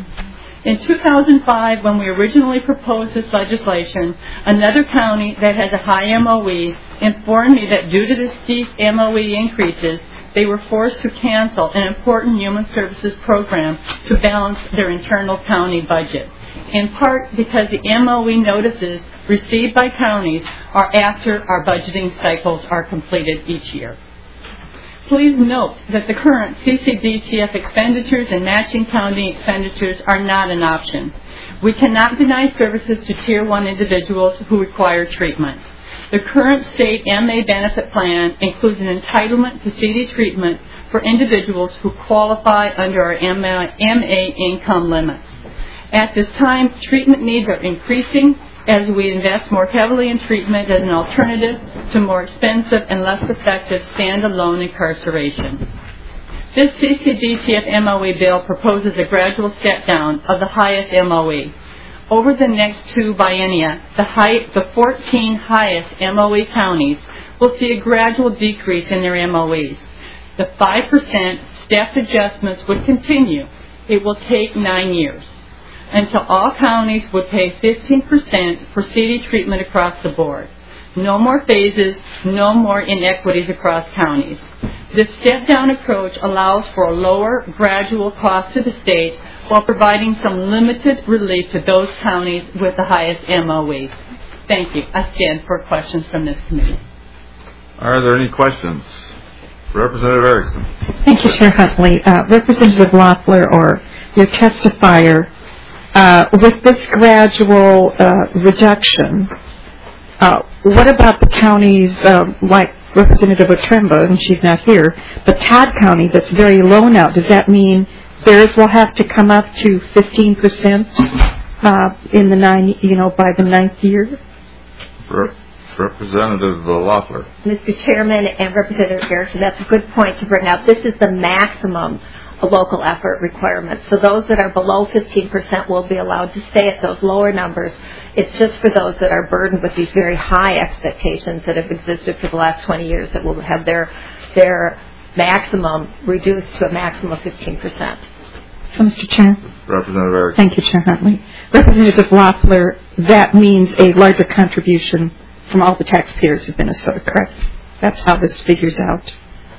S16: In two thousand five, when we originally proposed this legislation, another county that has a high M O E informed me that due to the steep M O E increases, they were forced to cancel an important human services program to balance their internal county budget, in part because the M O E notices received by counties are after our budgeting cycles are completed each year. Please note that the current C C D T F expenditures and matching county expenditures are not an option. We cannot deny services to Tier one individuals who require treatment. The current state M A benefit plan includes an entitlement to C D treatment for individuals who qualify under our M A income limits. At this time, treatment needs are increasing as we invest more heavily in treatment as an alternative to more expensive and less effective standalone incarceration. This C C D T F M O E bill proposes a gradual step down of the highest M O E. Over the next two biennia, the, high, the fourteen highest M O E counties will see a gradual decrease in their M O Es. The five percent stepped adjustments would continue. It will take nine years until all counties would pay fifteen percent for C D treatment across the board. No more phases, no more inequities across counties. This step-down approach allows for a lower gradual cost to the state while providing some limited relief to those counties with the highest M O E. Thank you. I stand for questions from this committee.
S2: Are there any questions? Representative Erickson.
S4: Thank you, Chair Huntley. Uh, Representative Loeffler, or your testifier, uh, with this gradual uh, reduction, uh, what about the counties uh, like Representative Otremba, and she's not here, but Todd County, that's very low now? Does that mean theirs will have to come up to fifteen percent uh, in the nine, you know, by the ninth year?
S2: Rep- Representative Loeffler.
S15: Mister Chairman and Representative Erickson, that's a good point to bring up. This is the maximum local effort requirement. So those that are below fifteen percent will be allowed to stay at those lower numbers. It's just for those that are burdened with these very high expectations that have existed for the last twenty years that will have their their maximum reduced to a maximum of fifteen percent.
S4: So, Mister Chair.
S2: Representative Erickson.
S4: Thank you, Chair Huntley. Representative Loeffler, that means a larger contribution from all the taxpayers of Minnesota, correct? That's how this figures out.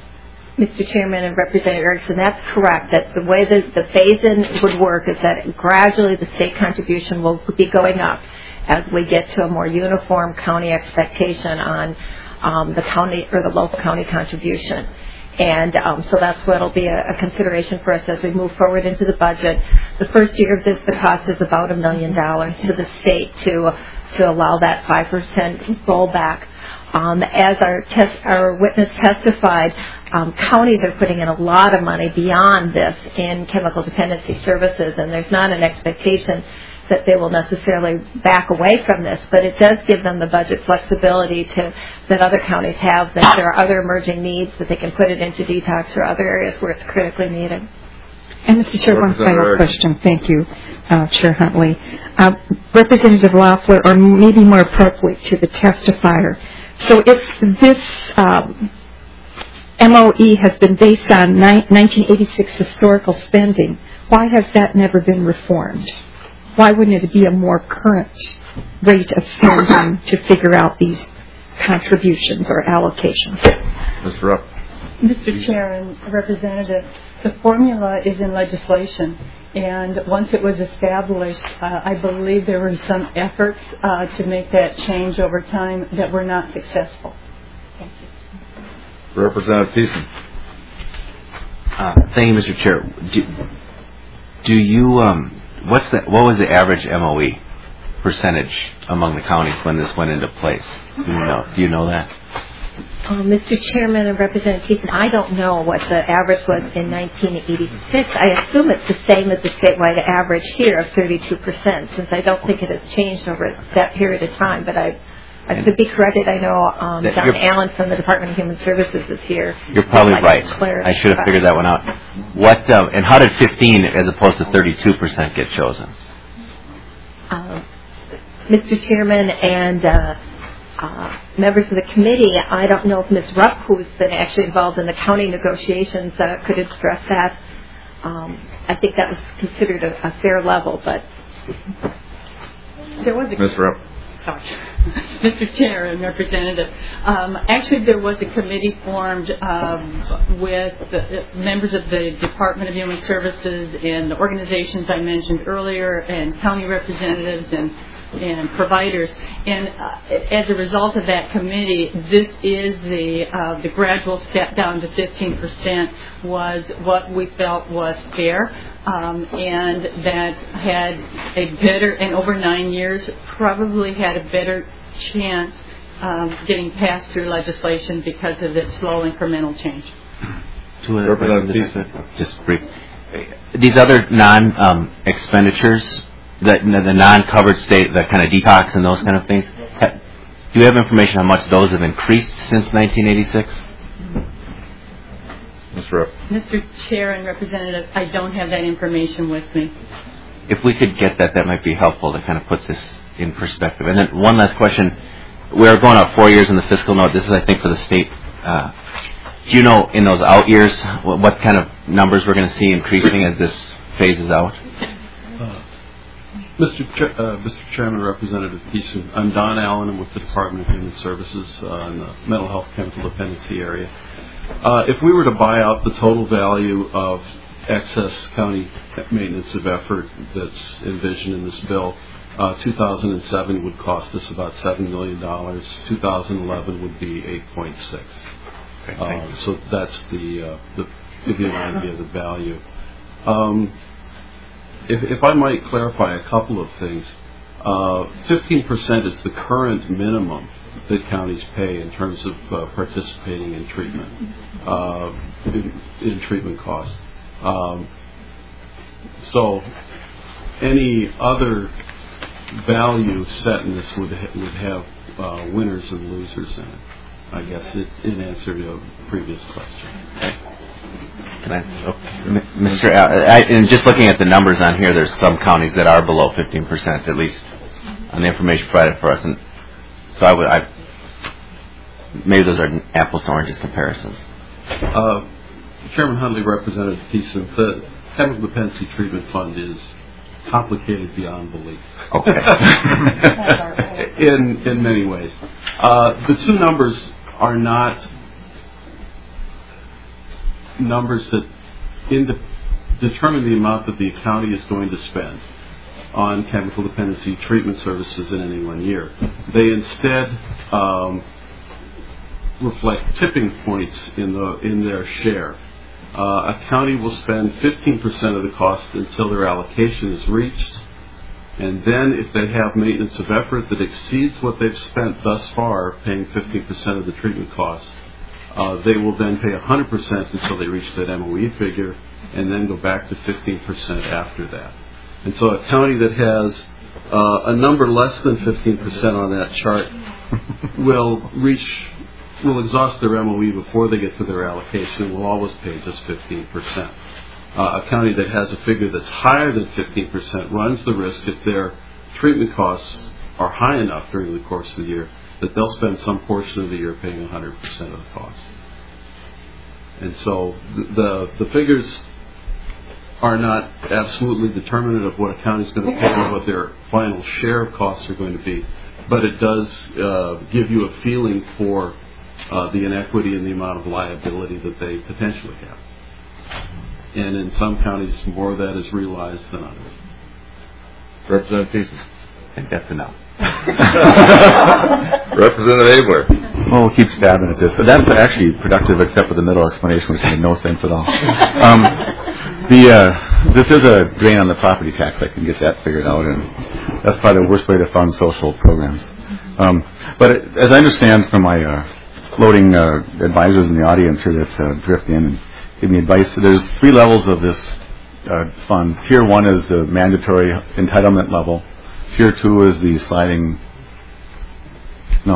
S15: Mister Chairman and Representative Erickson, that's correct. That the way that the phase-in would work is that gradually the state contribution will be going up as we get to a more uniform county expectation on um, the county or the local county contribution. And um, so that's what will be a, a consideration for us as we move forward into the budget. The first year of this, the cost is about a million dollars to the state to to allow that five percent rollback. Um, as our test, our witness testified, um, counties are putting in a lot of money beyond this in chemical dependency services, and there's not an expectation that they will necessarily back away from this, but it does give them the budget flexibility to that other counties have, that there are other emerging needs that they can put it into detox or other areas where it's critically needed.
S4: And, Mister Chair, one final question. Thank you, uh, Chair Huntley. Uh, Representative Loeffler, or maybe more appropriate to the testifier, so if this um, M O E has been based on ni- nineteen eighty-six historical spending, why has that never been reformed? Why wouldn't it be a more current rate of spending to figure out these contributions or allocations?
S2: Mister Rupp.
S16: Mister Chair and Representative, the formula is in legislation, and once it was established, uh, I believe there were some efforts uh, to make that change over time that were not successful. Thank you.
S2: Representative Thiessen.
S13: Uh, thank you, Mister Chair. Do, do you, um, what's the, what was the average M O E percentage among the counties when this went into place? Do you know, do you know that?
S15: Uh, Mister Chairman and Representative Thiessen, I don't know what the average was in nineteen eighty-six. I assume it's the same as the statewide average here of thirty-two percent, since I don't think it has changed over that period of time. But I, I could be corrected. I know um, Don Allen from the Department of Human Services is here.
S13: You're probably right. I should have figured that one out. What um, and how did fifteen as opposed to thirty-two percent get chosen?
S15: Uh, Mister Chairman and uh, Uh, members of the committee, I don't know if Miz Rupp, who's been actually involved in the county negotiations, uh, could address that. Um, I think that was considered a, a fair level, but
S16: there was a
S2: Miz Rupp.
S16: Sorry. Mister Chair and Representative, um, actually there was a committee formed um, with the members of the Department of Human Services and the organizations I mentioned earlier, and county representatives and and providers, and uh, as a result of that committee, this is the uh, the gradual step down to fifteen percent was what we felt was fair, um, and that had a better, and over nine years probably had a better chance um, getting passed through legislation because of its slow incremental change.
S13: To a, just brief, these other non um, expenditures. The, the non-covered state, the kind of detox and those kind of things. Ha, do you have information how much those have increased since nineteen eighty-six?
S2: Mister Rupp.
S16: Mister Chair and Representative, I don't have that information with me.
S13: If we could get that, that might be helpful to kind of put this in perspective. And then one last question. We're going out four years in the fiscal note. This is, I think, for the state. Uh, do you know in those out years what, what kind of numbers we're going to see increasing as this phases out?
S17: Mister Ch- uh, Mister Chairman, Representative Thiessen, I'm Don Allen. I'm with the Department of Human Services uh, in the mental health chemical dependency area. Uh, if we were to buy out the total value of excess county maintenance of effort that's envisioned in this bill. Uh, two thousand seven would cost us about seven million dollars. two thousand eleven would be eight point six.
S13: Okay,
S17: uh, so that's the, uh, the give you an idea of the value. Um, if, if I might clarify a couple of things, uh, fifteen percent is the current minimum that counties pay in terms of uh, participating in treatment, uh, in, in treatment costs. Um, so any other value set in this would ha- would have uh, winners and losers in it. I guess it, in answer to a previous question.
S13: Can I, oh, Mister Al, I, and just looking at the numbers on here, there's some counties that are below fifteen percent, at least on the information provided for us, and so I would, I, maybe those are apples to oranges comparisons.
S17: Uh, Chairman Huntley, Representative Thiessen, the Chemical Dependency Treatment Fund is complicated beyond belief.
S13: Okay.
S17: in in many ways, uh, the two numbers are not numbers that ind- determine the amount that the county is going to spend on chemical dependency treatment services in any one year. They instead um, reflect tipping points in the in their share. Uh, a county will spend fifteen percent of the cost until their allocation is reached, and then if they have maintenance of effort that exceeds what they've spent thus far, paying fifteen percent of the treatment costs, uh, they will then pay one hundred percent until they reach that M O E figure, and then go back to fifteen percent after that. And so a county that has uh, a number less than fifteen percent on that chart will reach will exhaust their M O E before they get to their allocation and will always pay just fifteen percent. Uh, a county that has a figure that's higher than fifteen percent runs the risk, if their treatment costs are high enough during the course of the year, that they'll spend some portion of the year paying one hundred percent of the costs. And so the, the figures are not absolutely determinative of what a county is going to pay or what their final share of costs are going to be, but it does uh, give you a feeling for Uh, the inequity and the amount of liability that they potentially have. And in some counties, more of that is realized than others.
S2: Representative Thiessen.
S13: I think that's enough.
S2: Representative Abler.
S6: Well, we'll keep stabbing at this, but that's actually productive except for the middle explanation, which made no sense at all. Um, the uh, this is a drain on the property tax. I can get that figured out, and that's probably the worst way to fund social programs. Um, but it, as I understand from my uh, floating uh, advisors in the audience here that uh, drift in and give me advice, there's three levels of this uh, fund. Tier one is the mandatory entitlement level. Tier two is the sliding. No.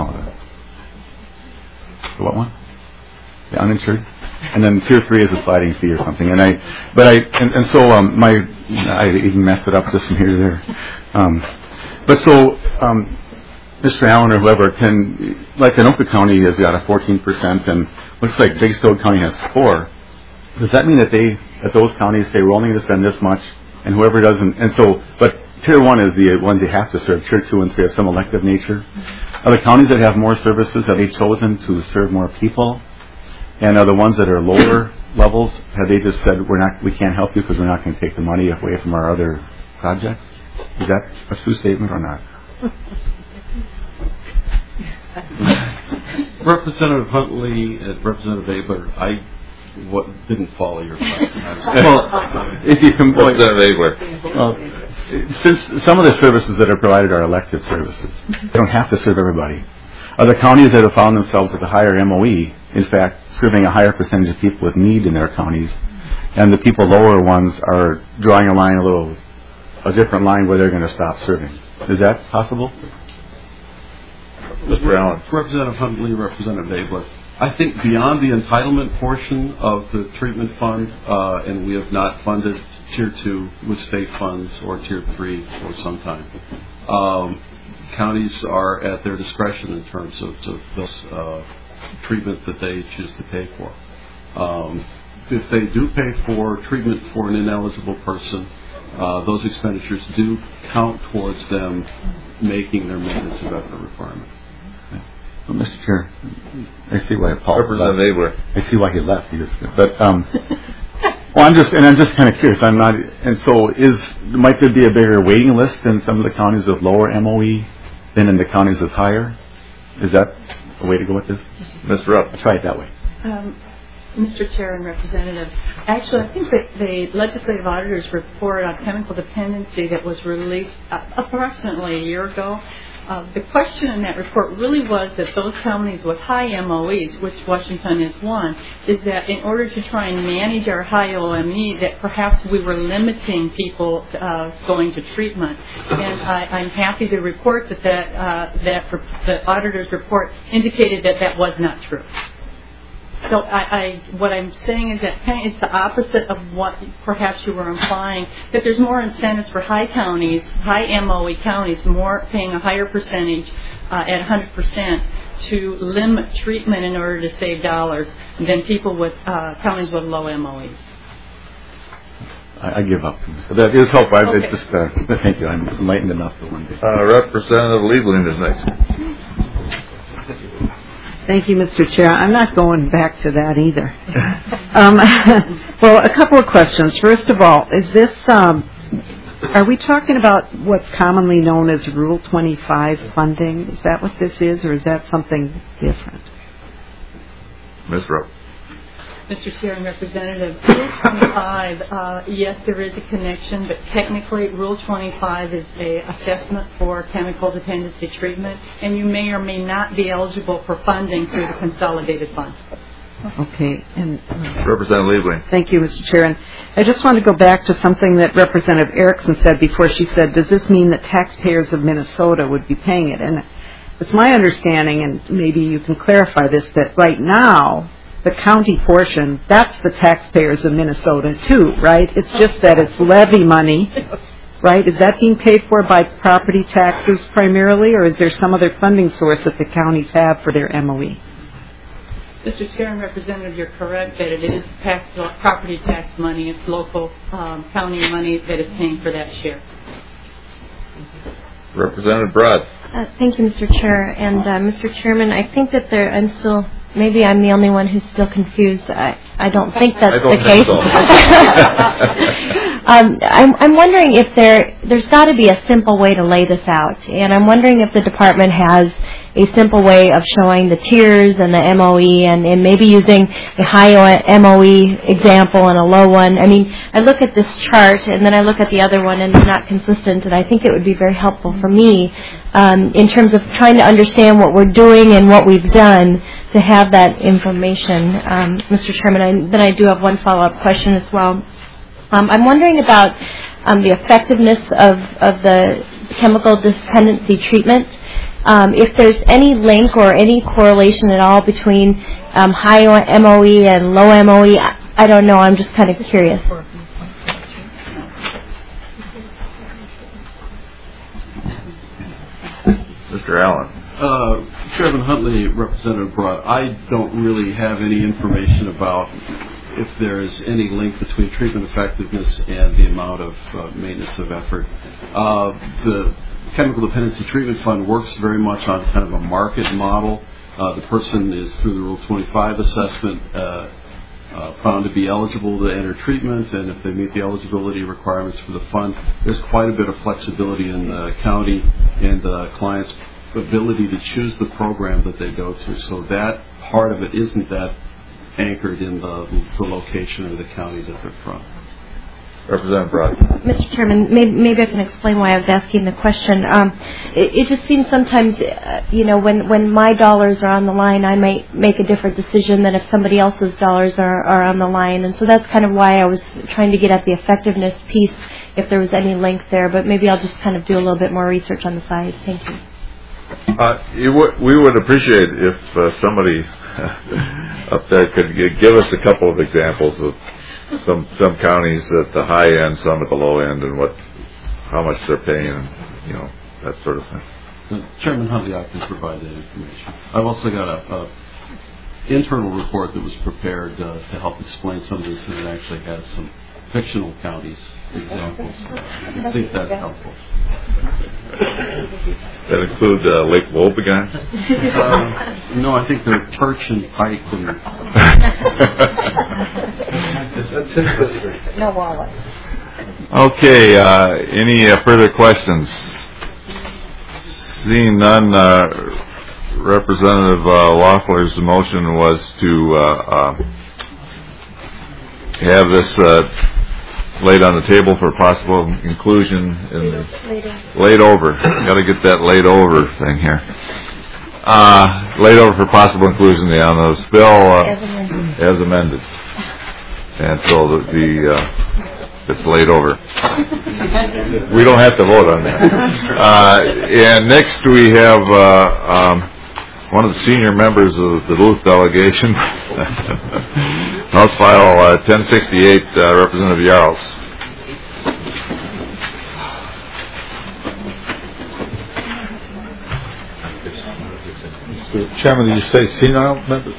S6: The what one? The uninsured. And then tier three is a sliding fee or something. And I, but I, and, and so um, my, I even messed it up just from here to there. Um, but so. Um, Mister Allen or whoever can, like Anoka County has got a fourteen percent, and looks like Big Stone County has four. Does that mean that they, that those counties say we're only going to spend this much, and whoever doesn't, and so, but tier one is the ones you have to serve. Tier two and three have some elective nature. Are the counties that have more services, have they chosen to serve more people? And are the ones that are lower levels, have they just said we're not, we can't help you because we're not going to take the money away from our other projects? Is that a true statement or not?
S17: Representative Huntley and Representative Abler, I what, didn't follow your question.
S6: Well, if you can,
S2: Representative Abler.
S6: Well, since some of the services that are provided are elective services, they don't have to serve everybody. Are the counties that have found themselves with a higher M O E, in fact, serving a higher percentage of people with need in their counties, and the people lower ones are drawing a line a little, a different line where they're going to stop serving? Is that possible?
S2: Mister Allen.
S17: Representative Huntley, Representative Abler. I think beyond the entitlement portion of the treatment fund, uh, and we have not funded tier two with state funds or tier three for some time, um, counties are at their discretion in terms of, of this uh, treatment that they choose to pay for. Um, if they do pay for treatment for an ineligible person, uh, those expenditures do count towards them making their maintenance of effort requirement.
S6: Well, Mister Chair, I see why Paul left. I see why he left. He just, but um, Well, I'm just, and I'm just kind of curious. I'm not, and so is, might there be a bigger waiting list in some of the counties with lower M O E than in the counties with higher? Is that a way to go with this?
S2: Miz Rupp.
S6: I'll try it that way.
S16: Um, Mister Chair and Representative, actually, I think that the legislative auditor's report on chemical dependency that was released uh, approximately a year ago, uh, the question in that report really was that those counties with high M O Es, which Washington is one, is that in order to try and manage our high O M E, that perhaps we were limiting people uh, going to treatment. And I, I'm happy to report that that, uh, that the auditor's report indicated that that was not true. So I, I, what I'm saying is that kind of it's the opposite of what perhaps you were implying, that there's more incentives for high counties, high M O E counties, more paying a higher percentage uh, at one hundred percent to limit treatment in order to save dollars than people with uh, counties with low M O Es.
S6: I, I give up. That is helpful. I,
S16: Okay.
S6: it's just, uh, thank you. I'm enlightened enough for one day.
S2: Uh, Representative Liebling is next.
S8: Thank you, Mister Chair. I'm not going back to that either. um, well, a couple of questions. First of all, is this, um, are we talking about what's commonly known as Rule twenty-five funding? Is that what this is, or is that something different?
S2: Miz Rupp.
S16: Mister Chair and Representative, Rule twenty-five, uh, yes, there is a connection, but technically Rule twenty-five is a assessment for chemical dependency treatment, and you may or may not be eligible for funding through the consolidated fund.
S8: Okay. And uh,
S2: Representative Liebling.
S8: Thank you, Mister Chair. And I just want to go back to something that Representative Erickson said before. She said, does this mean that taxpayers of Minnesota would be paying it? And it's my understanding, and maybe you can clarify this, that right now, the county portion, that's the taxpayers of Minnesota too, right? It's just that it's levy money, right? Is that being paid for by property taxes primarily, or is there some other funding source that the counties have for their M O E?
S16: Mister Chair and Representative, you're correct that it is tax, property tax money. It's local um, county money that is paying for that share.
S2: Representative Broad.
S18: Uh, thank you, Mister Chair. And uh, Mister Chairman, I think that there, I'm still, maybe I'm the only one who's still confused. I, I don't think that's
S2: I don't
S18: the
S2: think
S18: case.
S2: So.
S18: um, I'm, I'm wondering if there, there's got to be a simple way to lay this out. And I'm wondering if the department has a simple way of showing the tiers and the M O E and, and maybe using a high M O E example and a low one. I mean, I look at this chart and then I look at the other one and they're not consistent, and I think it would be very helpful for me um, in terms of trying to understand what we're doing and what we've done to have that information. Um, Mister Chairman, I, then I do have one follow-up question as well. Um, I'm wondering about um, the effectiveness of, of the chemical dependency treatment. Um, if there's any link or any correlation at all between um, high M O E and low M O E, I, I don't know. I'm just kind of curious.
S2: Mister Allen.
S17: Uh, Chairman Huntley, Representative Broad, I don't really have any information about if there is any link between treatment effectiveness and the amount of uh, maintenance of effort. Uh, the Chemical Dependency Treatment Fund works very much on kind of a market model. Uh, the person is, through the Rule twenty-five assessment, uh, uh, found to be eligible to enter treatment, and if they meet the eligibility requirements for the fund, there's quite a bit of flexibility in the county and the client's ability to choose the program that they go to. So that part of it isn't that anchored in the, the location or the county that they're from.
S2: Representative Broad.
S18: Mister Chairman, maybe, maybe I can explain why I was asking the question. Um, it, it just seems sometimes, uh, you know, when, when my dollars are on the line, I might make a different decision than if somebody else's dollars are, are on the line. And so that's kind of why I was trying to get at the effectiveness piece, if there was any link there. But maybe I'll just kind of do a little bit more research on the side. Thank you.
S2: Uh, you w- we would appreciate if uh, somebody up there could g- give us a couple of examples of some some counties at the high end, some at the low end, and what how much they're paying, and you know, that sort of thing.
S17: Uh, Chairman Huntley, I can provide that information. I've also got a, a internal report that was prepared uh, to help explain some of this, and it actually has some fictional counties examples. I think that's helpful.
S2: That include uh, Lake Wobegon?
S17: Uh, no, I think they're perch and pike and
S10: No wallet.
S2: Okay, uh, any uh, further questions? Seeing none, uh, Representative uh, Loeffler's motion was to uh, uh, have this uh, laid on the table for possible inclusion in the laid over. Got to get that laid over thing here. Uh, laid over for possible inclusion in the omnibus bill uh, as, amended. as amended. And so the, the uh, it's laid over. We don't have to vote on that. Uh, and next we have uh, um, one of the senior members of the Duluth delegation, House File uh, ten sixty-eight, uh, Representative Yarls.
S19: Mister Chairman, did you say senile members?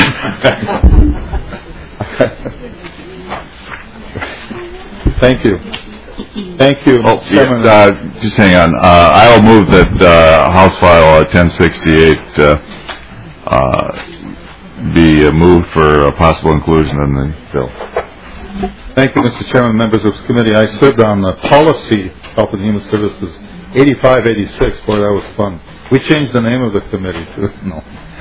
S19: Thank you. Thank you.
S2: Oh, yeah, uh, just hang on. Uh, I'll move that uh, House File uh, ten sixty-eight uh, uh, be uh, moved for uh, possible inclusion in the bill.
S19: Thank you, Mister Chairman, members of the committee. I served on the policy Health and Human Services eighty-five eighty-six. Boy, that was fun. We changed the name of the committee too. No.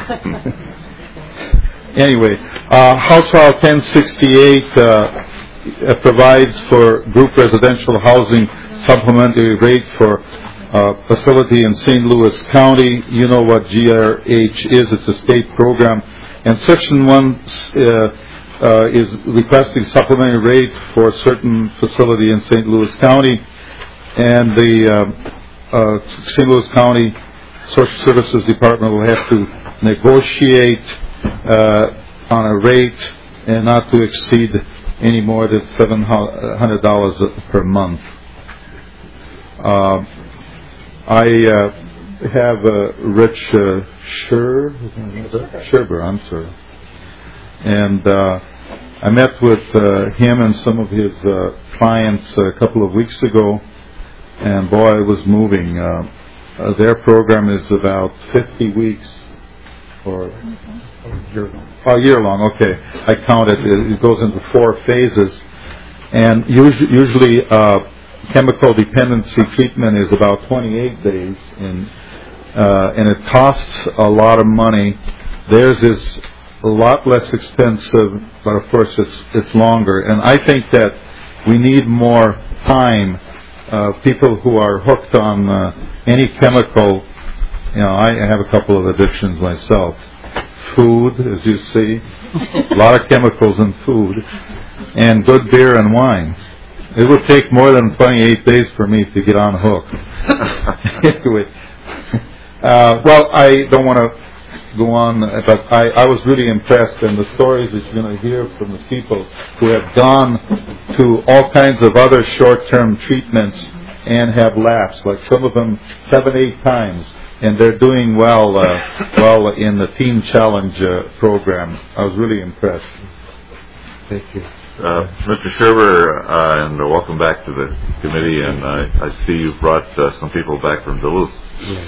S19: Anyway, uh, House File ten sixty-eight. Uh, Uh, provides for group residential housing supplementary rate for uh, facility in Saint Louis County. You know what G R H is. It's a state program. And Section one uh, uh, is requesting supplementary rate for a certain facility in Saint Louis County. And the uh, uh, Saint Louis County Social Services Department will have to negotiate uh, on a rate and not to exceed any more than seven hundred dollars per month. Uh, I uh, have uh, Rich uh, Scher, Scherber, I'm sorry. And uh, I met with uh, him and some of his uh, clients a couple of weeks ago, and boy, it was moving. Uh, uh, their program is about fifty weeks or year long. Oh, year long, okay. I counted. It goes into four phases. And usually, usually uh, chemical dependency treatment is about twenty-eight days, in, uh, and it costs a lot of money. Theirs is a lot less expensive, but of course it's it's longer. And I think that we need more time. Uh, people who are hooked on uh, any chemical, you know, I have a couple of addictions myself. Food, as you see, a lot of chemicals in food, and good beer and wine. It would take more than twenty-eight days for me to get on hook. Anyway, uh, well, I don't want to go on, but I, I was really impressed, and the stories that you're going to hear from the people who have gone to all kinds of other short-term treatments and have lapsed, like some of them seven, eight times. And they're doing well, uh, well in the Teen Challenge uh, program. I was really impressed. Thank you,
S2: uh, Mister Scherber, uh, and uh, welcome back to the committee. And uh, I see you've brought uh, some people back from Duluth.
S20: Yes.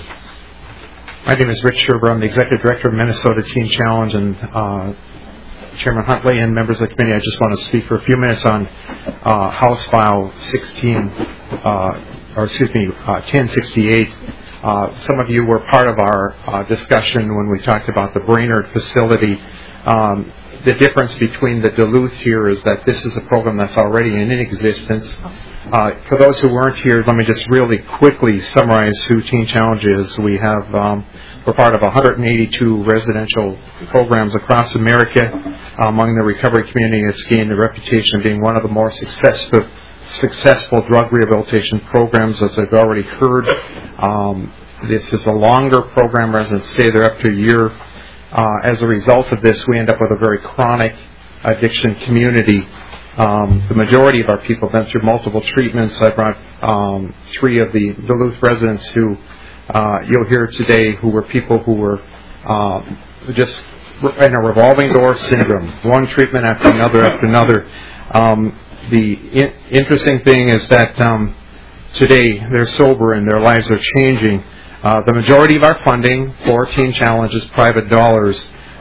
S20: My name is Rich Scherber. I'm the executive director of Minnesota Teen Challenge, and uh, Chairman Huntley and members of the committee. I just want to speak for a few minutes on uh, House File sixteen, uh, or excuse me, uh, ten sixty-eight. Uh, some of you were part of our uh, discussion when we talked about the Brainerd facility. Um, the difference between the Duluth here is that this is a program that's already in existence. Uh, for those who weren't here, let me just really quickly summarize who Teen Challenge is. We have, um, we're part of one hundred eighty-two residential programs across America. Uh, among the recovery community, it's gained the reputation of being one of the more successful successful drug rehabilitation programs, as I've already heard. Um, this is a longer program. Residents stay there up to a year. Uh, as a result of this, we end up with a very chronic addiction community. Um, the majority of our people have been through multiple treatments. I brought um, three of the Duluth residents who uh, you'll hear today who were people who were uh, just in a revolving door syndrome, one treatment after another after another. Um, The in- interesting thing is that um, today they're sober and their lives are changing. Uh, the majority of our funding for Teen Challenge is private dollars.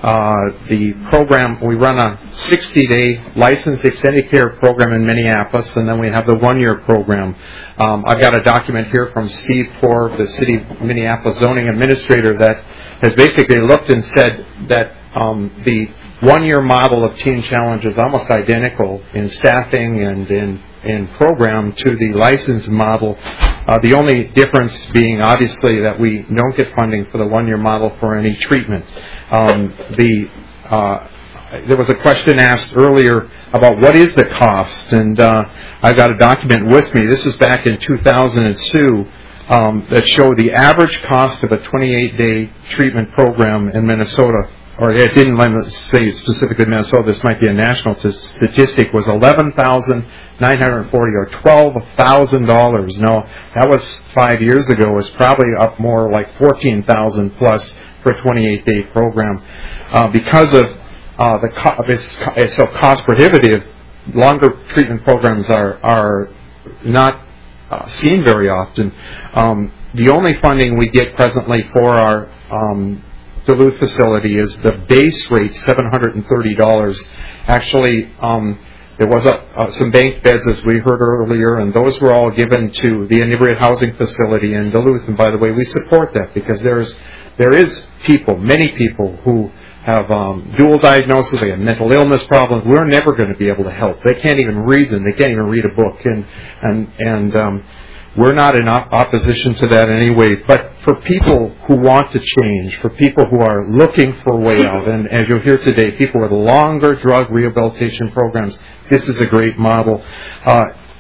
S20: Uh, the program, we run a sixty-day licensed extended care program in Minneapolis, and then we have the one-year program. Um, I've got a document here from Steve Forbes, the City of Minneapolis zoning administrator, that has basically looked and said that um, the one-year model of Teen Challenge is almost identical in staffing and in, in program to the licensed model. Uh, the only difference being, obviously, that we don't get funding for the one-year model for any treatment. Um, the uh, there was a question asked earlier about what is the cost, and uh, I've got a document with me. This is back in two thousand two um, that showed the average cost of a twenty-eight day treatment program in Minnesota. Or it didn't say specifically Minnesota, this might be a national t- statistic, was eleven thousand nine hundred forty dollars or twelve thousand dollars. No, that was five years ago. It's probably up more like fourteen thousand dollars plus for a twenty-eight day program. Uh, because of uh, the co- it's, it's so cost prohibitive, longer treatment programs are, are not uh, seen very often. Um, the only funding we get presently for our um, Duluth facility is the base rate, seven hundred thirty dollars. Actually, um, there was a, uh, some bank beds, as we heard earlier, and those were all given to the inebriate housing facility in Duluth. And by the way, we support that because there's there is people, many people who have um, dual diagnosis, they have mental illness problems. We're never going to be able to help. They can't even reason. They can't even read a book, and and and. Um, We're not in op- opposition to that in any way, but for people who want to change, for people who are looking for a way out, and as you'll hear today, people with longer drug rehabilitation programs, this is a great model. Uh,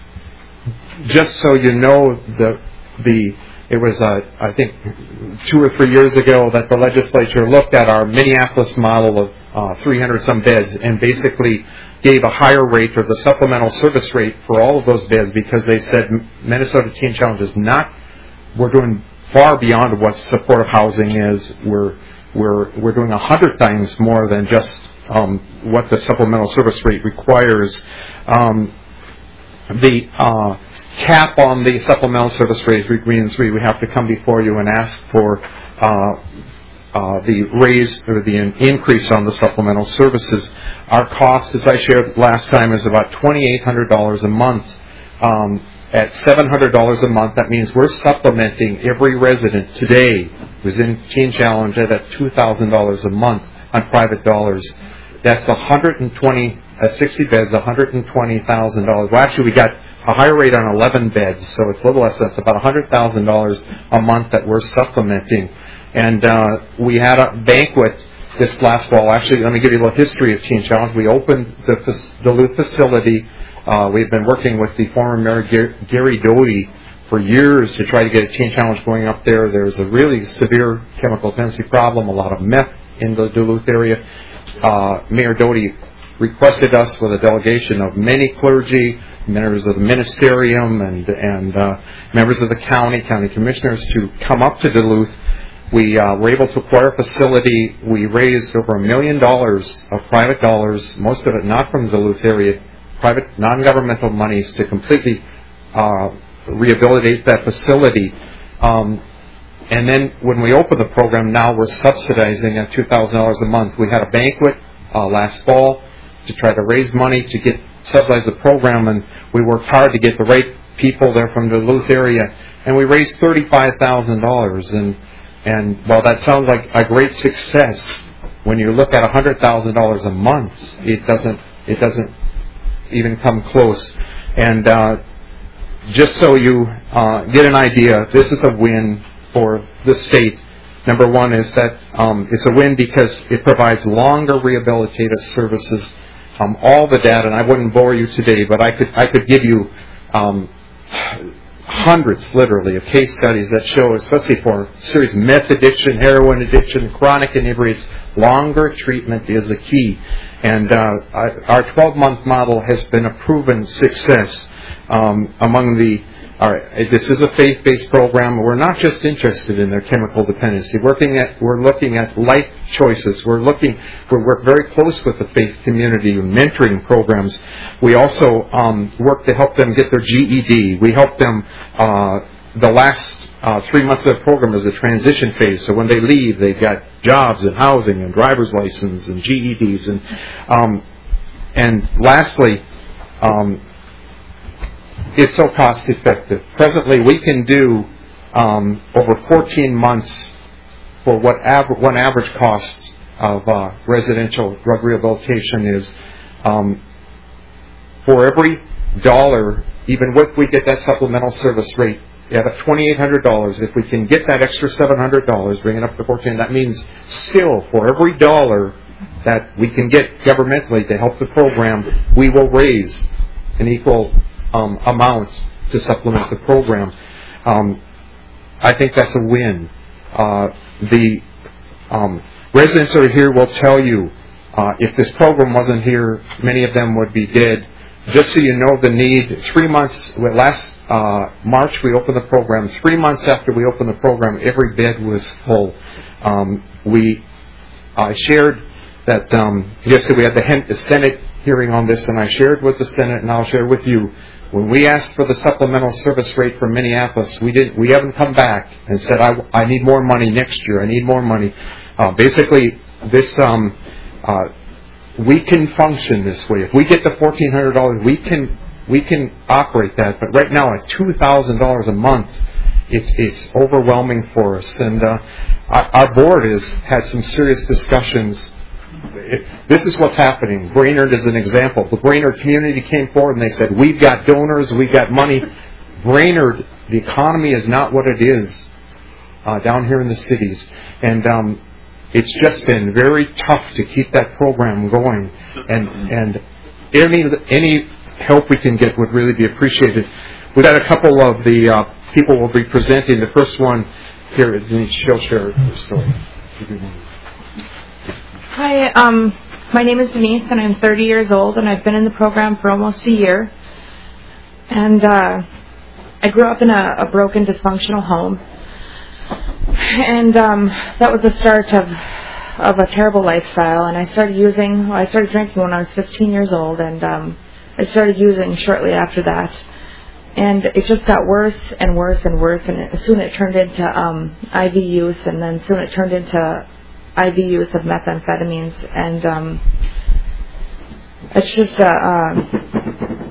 S20: just so you know, the the it was, uh, I think, two or three years ago that the legislature looked at our Minneapolis model of uh, three hundred some beds and basically gave a higher rate or the supplemental service rate for all of those beds because they said Minnesota Teen Challenge is not, we're doing far beyond what supportive housing is. We're we're we're doing a hundred times more than just um, what the supplemental service rate requires. Um, the uh, cap on the supplemental service rate means we have to come before you and ask for uh, Uh, the raise or the increase on the supplemental services. Our cost, as I shared last time, is about twenty-eight hundred dollars a month. Um, at seven hundred dollars a month, that means we're supplementing every resident today who's in Teen Challenge at two thousand dollars a month on private dollars. That's one hundred twenty, at sixty beds, one hundred twenty thousand dollars. Well, actually, we got a higher rate on eleven beds, so it's a little less. That's about one hundred thousand dollars a month that we're supplementing. And uh, we had a banquet this last fall. Actually, let me give you a little history of Teen Challenge. We opened the Duluth facility. Uh, we've been working with the former Mayor Gary Doty for years to try to get a Teen Challenge going up there. There's a really severe chemical dependency problem, a lot of meth in the Duluth area. Uh, Mayor Doty requested us with a delegation of many clergy, members of the ministerium, and, and uh, members of the county, county commissioners to come up to Duluth. We uh, were able to acquire a facility. We raised over a million dollars of private dollars, most of it not from the Duluth area, private non-governmental monies to completely uh, rehabilitate that facility. Um, and then when we opened the program, now we're subsidizing at two thousand dollars a month. We had a banquet uh, last fall to try to raise money to get subsidize the program, and we worked hard to get the right people there from the Duluth area, and we raised thirty-five thousand dollars. And And while that sounds like a great success, when you look at one hundred thousand dollars a month, it doesn't it doesn't even come close. And uh, just so you uh, get an idea, this is a win for the state. Number one is that um, it's a win because it provides longer rehabilitative services. Um, all the data, and I wouldn't bore you today, but I could I could give you um, hundreds, literally, of case studies that show, especially for serious meth addiction, heroin addiction, chronic inebriates, longer treatment is the key. And uh, our twelve-month model has been a proven success um, among the. Our, this is a faith-based program. We're not just interested in their chemical dependency. Working at, we're looking at life choices. We're looking. We work very close with the faith community, mentoring programs. We also um, work to help them get their G E D. We help them. Uh, the last uh, three months of the program is a transition phase. So when they leave, they've got jobs and housing and driver's license and G E Ds. And um, and lastly, um, it's so cost effective. Presently, we can do um, over fourteen months for what aver- one average cost of uh, residential drug rehabilitation is. Um, for every dollar, even with we get that supplemental service rate at twenty-eight hundred dollars, if we can get that extra seven hundred dollars, bring it up to fourteen, that means still for every dollar that we can get governmentally to help the program, we will raise an equal um, amount to supplement the program. Um, I think that's a win. Uh, the um, residents that are here will tell you, uh, if this program wasn't here, many of them would be dead. Just so you know the need, three months, last uh, March we opened the program. Three months after we opened the program, every bed was full. Um, we I shared that um, yesterday we had the, the Senate hearing on this, and I shared with the Senate, and I'll share with you. When we asked for the supplemental service rate from Minneapolis, we didn't. We haven't come back and said, "I, I need more money next year. I need more money." Uh, basically, this um, uh, we can function this way. If we get the fourteen hundred dollars, we can we can operate that. But right now, at two thousand dollars a month, it's it's overwhelming for us. And uh, our, our board has had some serious discussions. It, this is what's happening. Brainerd is an example. The Brainerd community came forward and they said, "We've got donors, we've got money." Brainerd, the economy is not what it is uh, down here in the cities, and um, it's just been very tough to keep that program going. And and any any help we can get would really be appreciated. We've got a couple of the uh, people will be presenting. The first one here, she'll share her story.
S21: Hi, um, my name is Denise, and I'm thirty years old, and I've been in the program for almost a year. And uh, I grew up in a, a broken, dysfunctional home, and um, that was the start of of a terrible lifestyle. And I started using, I started drinking when I was fifteen years old, and um, I started using shortly after that. And it just got worse and worse and worse, and it, soon it turned into um, I V use, and then soon it turned into I V use of methamphetamines, and um, it's just a uh,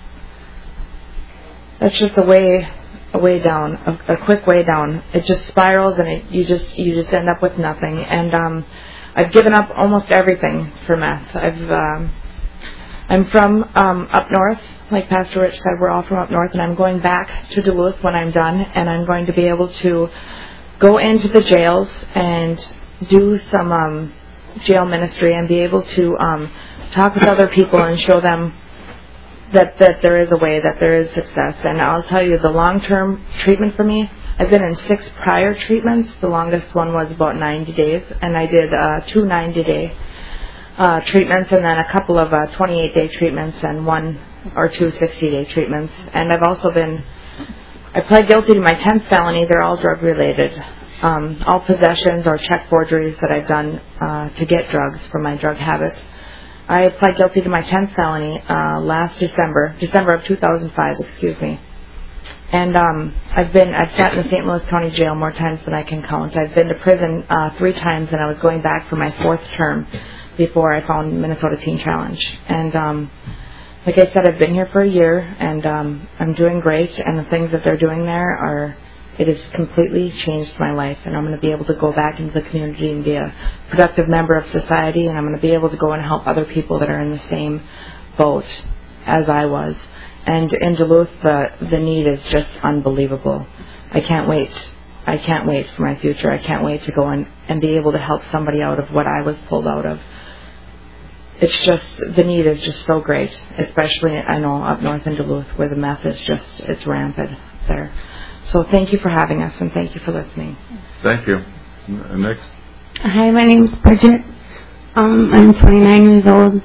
S21: it's just a way a way down, a, a quick way down. It just spirals, and it, you just you just end up with nothing. And um, I've given up almost everything for meth. I've um, I'm from um, up north, like Pastor Rich said. We're all from up north, and I'm going back to Duluth when I'm done, and I'm going to be able to go into the jails and do some um, jail ministry and be able to um, talk with other people and show them that, that there is a way, that there is success. And I'll tell you, the long-term treatment for me, I've been in six prior treatments. The longest one was about ninety days, and I did uh, two ninety-day uh, treatments and then a couple of uh, twenty-eight-day treatments and one or two sixty-day treatments. And I've also been, I pled guilty to my tenth felony. They're all drug-related. Um, all possessions or check forgeries that I've done uh, to get drugs from my drug habit. I pled guilty to my tenth felony uh, last December, December of two thousand five, excuse me. And um, I've been, I've sat in the Saint Louis County Jail more times than I can count. I've been to prison uh, three times, and I was going back for my fourth term before I found Minnesota Teen Challenge. And um, like I said, I've been here for a year, and um, I'm doing great. And the things that they're doing there are. It has completely changed my life, and I'm going to be able to go back into the community and be a productive member of society, and I'm going to be able to go and help other people that are in the same boat as I was. And in Duluth, the, the need is just unbelievable. I can't wait. I can't wait for my future. I can't wait to go and, and be able to help somebody out of what I was pulled out of. It's just, the need is just so great, especially, I know, up north in Duluth, where the meth is just, it's rampant there. So thank you for having us, and thank you for listening.
S2: Thank you. Next.
S22: Hi, my name's Bridget. Um, I'm twenty-nine years old.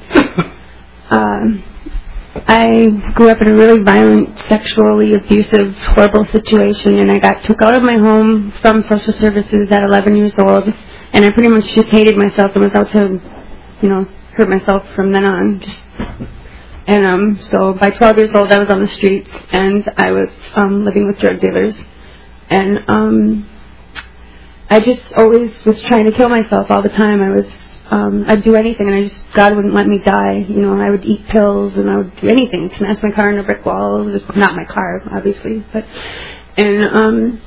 S22: um, I grew up in a really violent, sexually abusive, horrible situation, and I got took out of my home from social services at eleven years old, and I pretty much just hated myself and was out to, you know, hurt myself from then on. Just And um, so by twelve years old, I was on the streets, and I was um, living with drug dealers. And um, I just always was trying to kill myself all the time. I was, um, I'd do anything, and I just, God wouldn't let me die. You know, I would eat pills, and I would do anything, smash my car in a brick wall. It was just not my car, obviously, but, and um,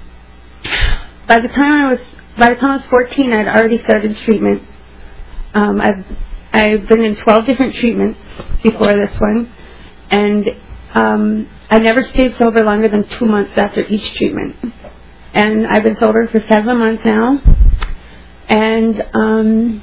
S22: by the time I was, by the time I was fourteen, I'd already started treatment. Um, I've, I've been in twelve different treatments before this one, and um, I never stayed sober longer than two months after each treatment. And I've been sober for seven months now. And um,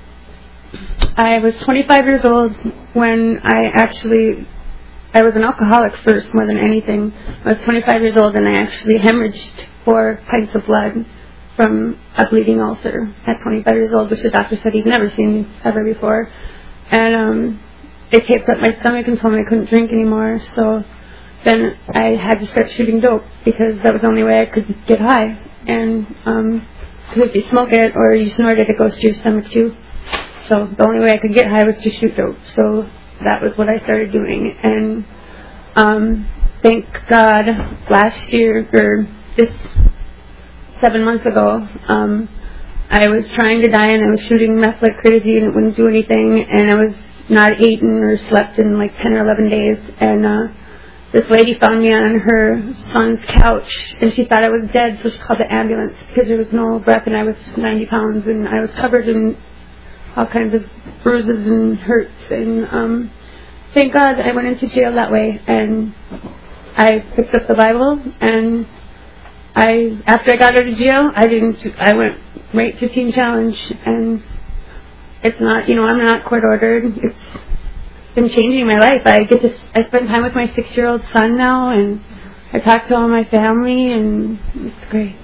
S22: I was twenty-five years old when I actually, I was an alcoholic first more than anything. I was twenty-five years old and I actually hemorrhaged four pints of blood from a bleeding ulcer at twenty-five years old, which the doctor said he'd never seen ever before. And um, it taped up my stomach and told me I couldn't drink anymore. So then I had to start shooting dope because that was the only way I could get high. And um, because if you smoke it or you snort it, it goes to your stomach too. So the only way I could get high was to shoot dope. So that was what I started doing. And um, thank God last year, or this seven months ago, um, I was trying to die and I was shooting meth like crazy and it wouldn't do anything. And I was not eaten or slept in like ten or eleven days. And uh, this lady found me on her son's couch and she thought I was dead, so she called the ambulance because there was no breath and I was ninety pounds and I was covered in all kinds of bruises and hurts. And um, thank God I went into jail that way. And I picked up the Bible, and I, after I got out of jail, I didn't. I went right to Teen Challenge, and it's not, you know, I'm not court ordered. It's been changing my life. I get to, I spend time with my six-year-old son now, and I talk to all my family, and it's great.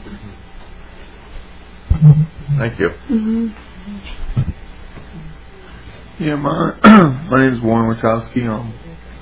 S7: Thank you.
S22: Mm-hmm.
S7: Yeah, my my name is Warren Wachowski. Um,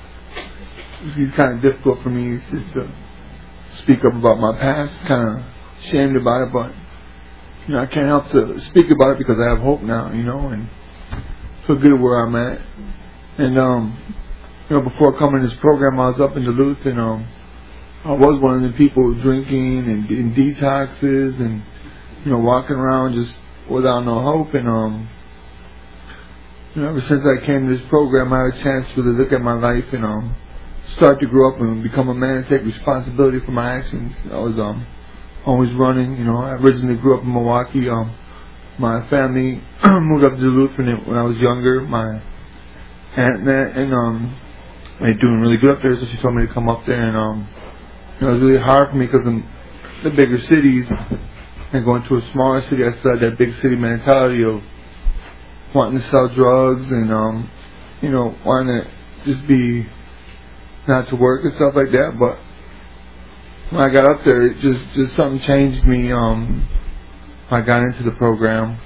S7: it's kind of difficult for me to speak up about my past. Kind of ashamed about it, but you know I can't help to speak about it because I have hope now. You know, and feel good where I'm at. And um, you know, before coming to this program, I was up in Duluth, and um, I was one of the people drinking and getting detoxes, and you know, walking around just without no hope. And um. You know, ever since I came to this program, I had a chance to really look at my life and um, start to grow up and become a man and take responsibility for my actions. I was um, always running. You know, I originally grew up in Milwaukee. Um, my family moved up to Duluth when, it, when I was younger. My aunt met, and um, they're doing really good up there, so she told me to come up there. And um, you know, it was really hard for me because in the bigger cities and going to a smaller city, I still had that big city mentality of wanting to sell drugs and, um, you know, wanting to just be, not to work and stuff like that. But when I got up there, it just, just something changed me. Um, I got into the program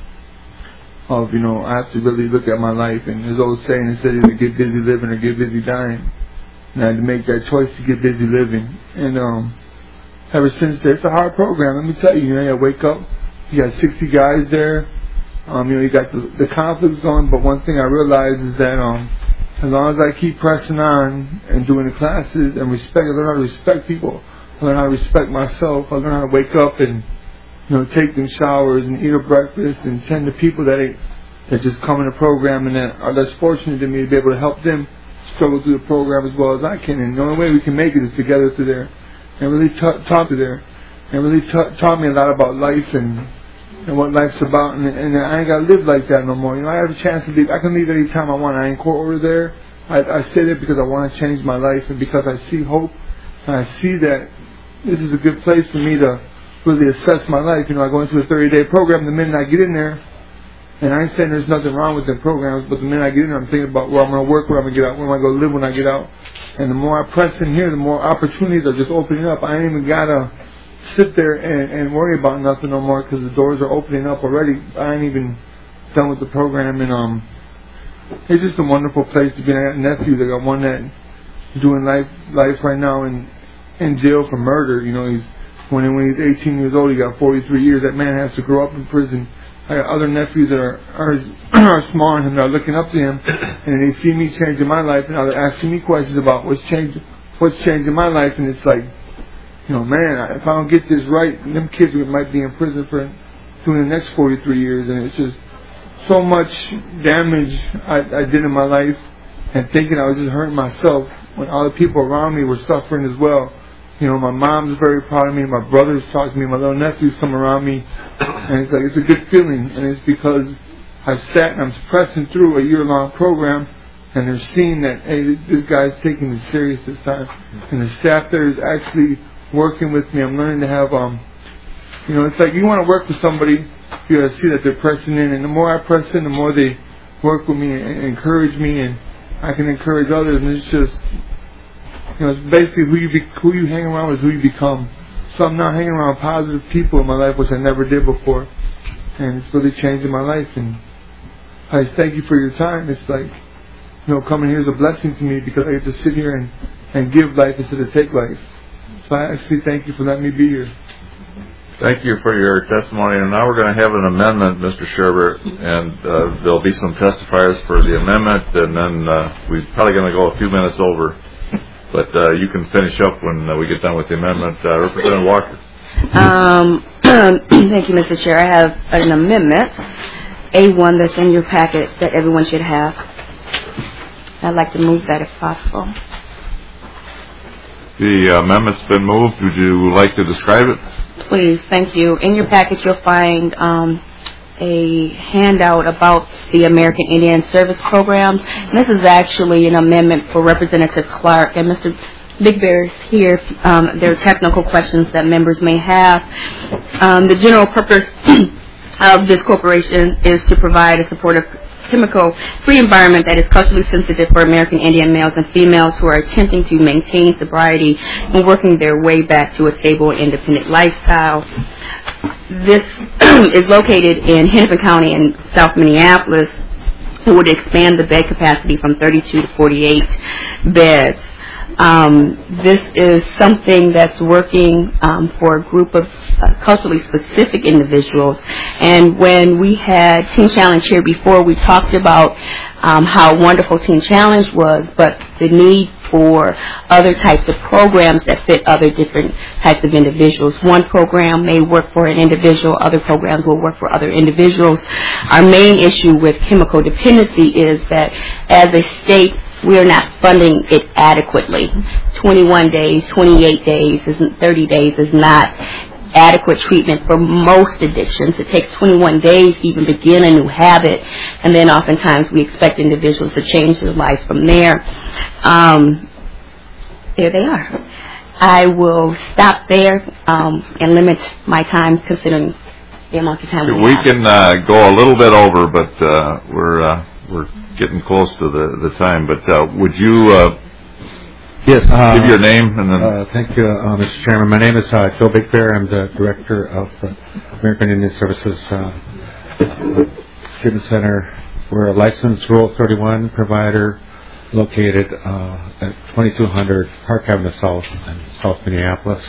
S7: of, you know, I have to really look at my life. And there's always saying, it said either get busy living or get busy dying. And I had to make that choice to get busy living. And um, ever since then, it's a hard program. Let me tell you, you know, you wake up, you got sixty guys there. Um, you know, you got the, the conflicts going, but one thing I realized is that um, as long as I keep pressing on and doing the classes and respect, I learn how to respect people. I learn how to respect myself. I learn how to wake up and, you know, take them showers and eat a breakfast and tend to people that ain't, that just come in the program and that are less fortunate than me to be able to help them struggle through the program as well as I can. And the only way we can make it is together through there and really ta- talk to there and really ta- taught me a lot about life and and what life's about, and, and I ain't gotta live like that no more. You know, I have a chance to leave. I can leave any time I want. I ain't court order there. I, I stay there because I want to change my life and because I see hope, and I see that this is a good place for me to really assess my life. You know, I go into a thirty-day program. The minute I get in there, and I ain't saying there's nothing wrong with the programs, but the minute I get in there, I'm thinking about where I'm going to work, where I'm going to get out, where am I going to live when I get out. And the more I press in here, the more opportunities are just opening up. I ain't even gotta sit there and, and worry about nothing no more because the doors are opening up already. I ain't even done with the program, and um, it's just a wonderful place to be. I got nephews. I got one that doing life life right now in in jail for murder. You know, he's when when he's eighteen years old, he got forty-three years. That man has to grow up in prison. I got other nephews that are are, are smaller than him. They're looking up to him, and they see me changing my life, and now they're asking me questions about what's changing, what's changing my life, and it's like. you know, man, if I don't get this right, them kids might be in prison for doing the next forty-three years, and it's just so much damage I, I did in my life, and thinking I was just hurting myself when all the people around me were suffering as well. You know, my mom's very proud of me, my brothers talk to me, my little nephews come around me, and it's like, it's a good feeling, and it's because I've sat and I'm pressing through a year-long program, and they're seeing that, hey, this guy's taking it serious this time, and the staff there is actually working with me. I'm learning to have, um, you know, it's like you want to work with somebody, you got to see that they're pressing in, and the more I press in, the more they work with me and encourage me, and I can encourage others, and it's just, you know, it's basically who you be, who you hang around with, who you become. So I'm now hanging around positive people in my life, which I never did before, and it's really changing my life. And I just thank you for your time. It's like, you know, coming here is a blessing to me because I get to sit here and, and give life instead of take life. So I actually thank you for letting me be here.
S2: Thank you for your testimony. And now we're going to have an amendment, Mister Sherber, and uh, there'll be some testifiers for the amendment, and then uh, we're probably going to go a few minutes over. But uh, you can finish up when uh, we get done with the amendment. Uh, Representative Walker.
S9: Um, thank you, Mister Chair. I have an amendment, A one, that's in your packet that everyone should have. I'd like to move that if possible.
S2: The amendment's been moved. Would you like to describe it?
S9: Please, thank you. In your packet, you'll find um, a handout about the American Indian Service Program. And this is actually an amendment for Representative Clark and Mister Big Bear is here. Um, there are technical questions that members may have. Um, the general purpose of this corporation is to provide a supportive chemical-free environment that is culturally sensitive for American Indian males and females who are attempting to maintain sobriety and working their way back to a stable and independent lifestyle. This is located in Hennepin County in South Minneapolis. It would expand the bed capacity from thirty-two to forty-eight beds. Um, this is something that's working um, for a group of uh, culturally specific individuals. And when we had Teen Challenge here before, we talked about um, how wonderful Teen Challenge was, but the need for other types of programs that fit other different types of individuals. One program may work for an individual, other programs will work for other individuals. Our main issue with chemical dependency is that as a state, we are not funding it adequately. twenty-one days, twenty-eight days, thirty days is not adequate treatment for most addictions. It takes twenty-one days to even begin a new habit, and then oftentimes we expect individuals to change their lives from there. Um, there they are. I will stop there um, and limit my time considering the amount of time we,
S2: we
S9: have.
S2: can uh, go a little bit over, but uh, we're uh, we're getting close to the, the time. But uh, would you uh,
S20: yes, uh,
S2: give your name and then?
S20: Uh, thank you, uh, Mister Chairman. My name is uh, Joe Big Bear. I'm the director of the American Indian Services uh, Treatment Center. We're a licensed Rural thirty-one provider located uh, at twenty-two hundred Park Avenue South in South Minneapolis.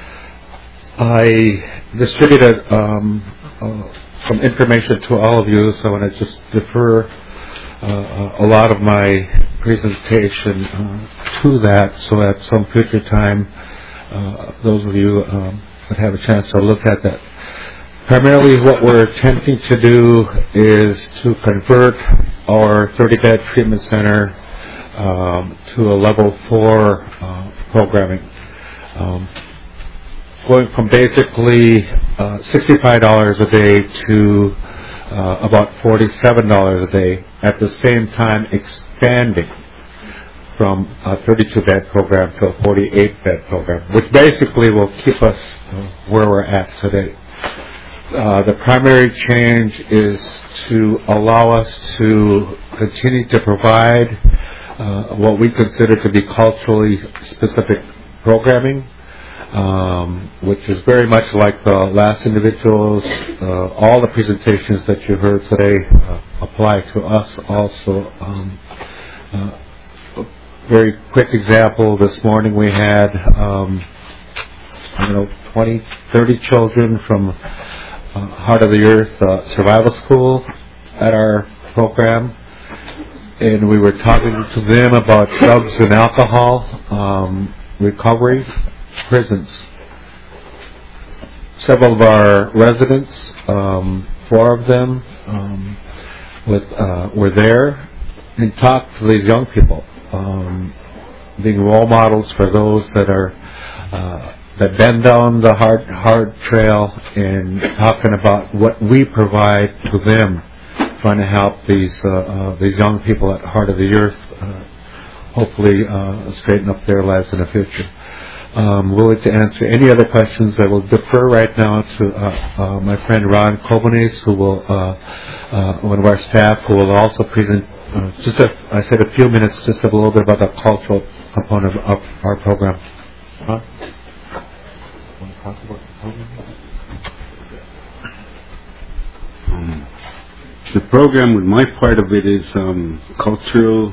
S20: I distributed um, uh, some information to all of you, so I want to just defer uh, a lot of my presentation uh, to that, so at some future time, uh, those of you um, would have a chance to look at that. Primarily what we're attempting to do is to convert our thirty-bed treatment center um, to a level four uh, programming. Um, going from basically uh, sixty-five dollars a day to uh, about forty-seven dollars a day, at the same time expanding from a thirty-two bed program to a forty-eight bed program, which basically will keep us uh, where we're at today. Uh, the primary change is to allow us to continue to provide uh, what we consider to be culturally specific programming, um, which is very much like the last individuals. Uh, all the presentations that you heard today uh, apply to us also. Um, uh, a very quick example, this morning we had um, you know, twenty, thirty children from Uh, Heart of the Earth uh, Survival School at our program, and we were talking to them about drugs and alcohol, um, recovery, prisons,
S19: several of our residents, um, four of them, um, with uh, were there and talked to these young people, um, being role models for those that are uh, that bend down the hard hard trail, and talking about what we provide to them, trying to help these uh, uh, these young people at the heart of the earth, uh, hopefully uh, straighten up their lives in the future. Um, willing to answer any other questions. I will defer right now to uh, uh, my friend Ron Kobanes, who will, uh, uh, one of our staff, who will also present, uh, just a, I said a few minutes, just a little bit about the cultural component of, of our program. Huh? Want to talk about the program?
S1: Um, the program, with my part of it, is um, cultural.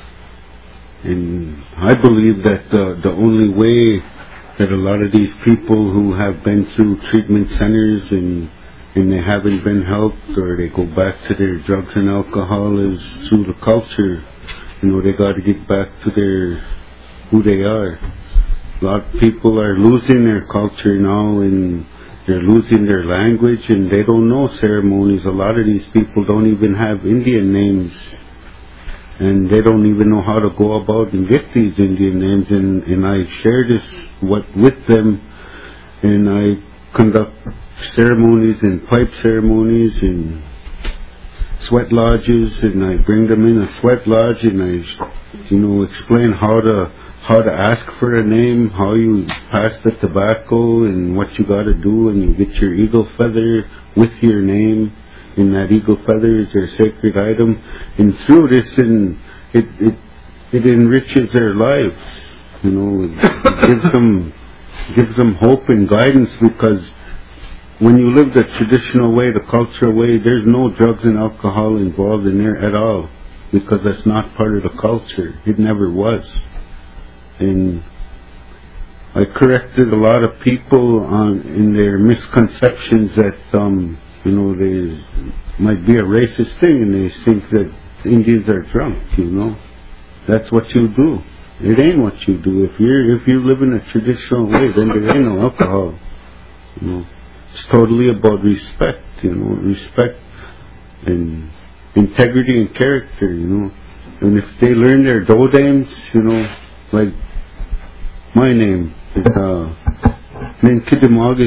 S1: And I believe that the, the only way that a lot of these people who have been through treatment centers and and they haven't been helped, or they go back to their drugs and alcohol, is through the culture. You know, they got to get back to their who they are. A lot of people are losing their culture now, and they're losing their language, and they don't know ceremonies. A lot of these people don't even have Indian names. And they don't even know how to go about and get these Indian names. And, and I share this what, with them, and I conduct ceremonies and pipe ceremonies and sweat lodges, and I bring them in a sweat lodge, and I, you know, explain how to how to ask for a name, how you pass the tobacco, and what you got to do, and you get your eagle feather with your name. And that eagle feather is their sacred item, and through this, and it it it enriches their lives. You know, it gives them gives them hope and guidance, because when you live the traditional way, the cultural way, there's no drugs and alcohol involved in there at all, because that's not part of the culture. It never was. And I corrected a lot of people on in their misconceptions that um. You know, there might be a racist thing, and they think that Indians are drunk, you know. That's what you do. It ain't what you do. If you're if you live in a traditional way, then there ain't no alcohol. You know. It's totally about respect, you know, respect and integrity and character, you know. And if they learn their do names, you know, like my name is uh I just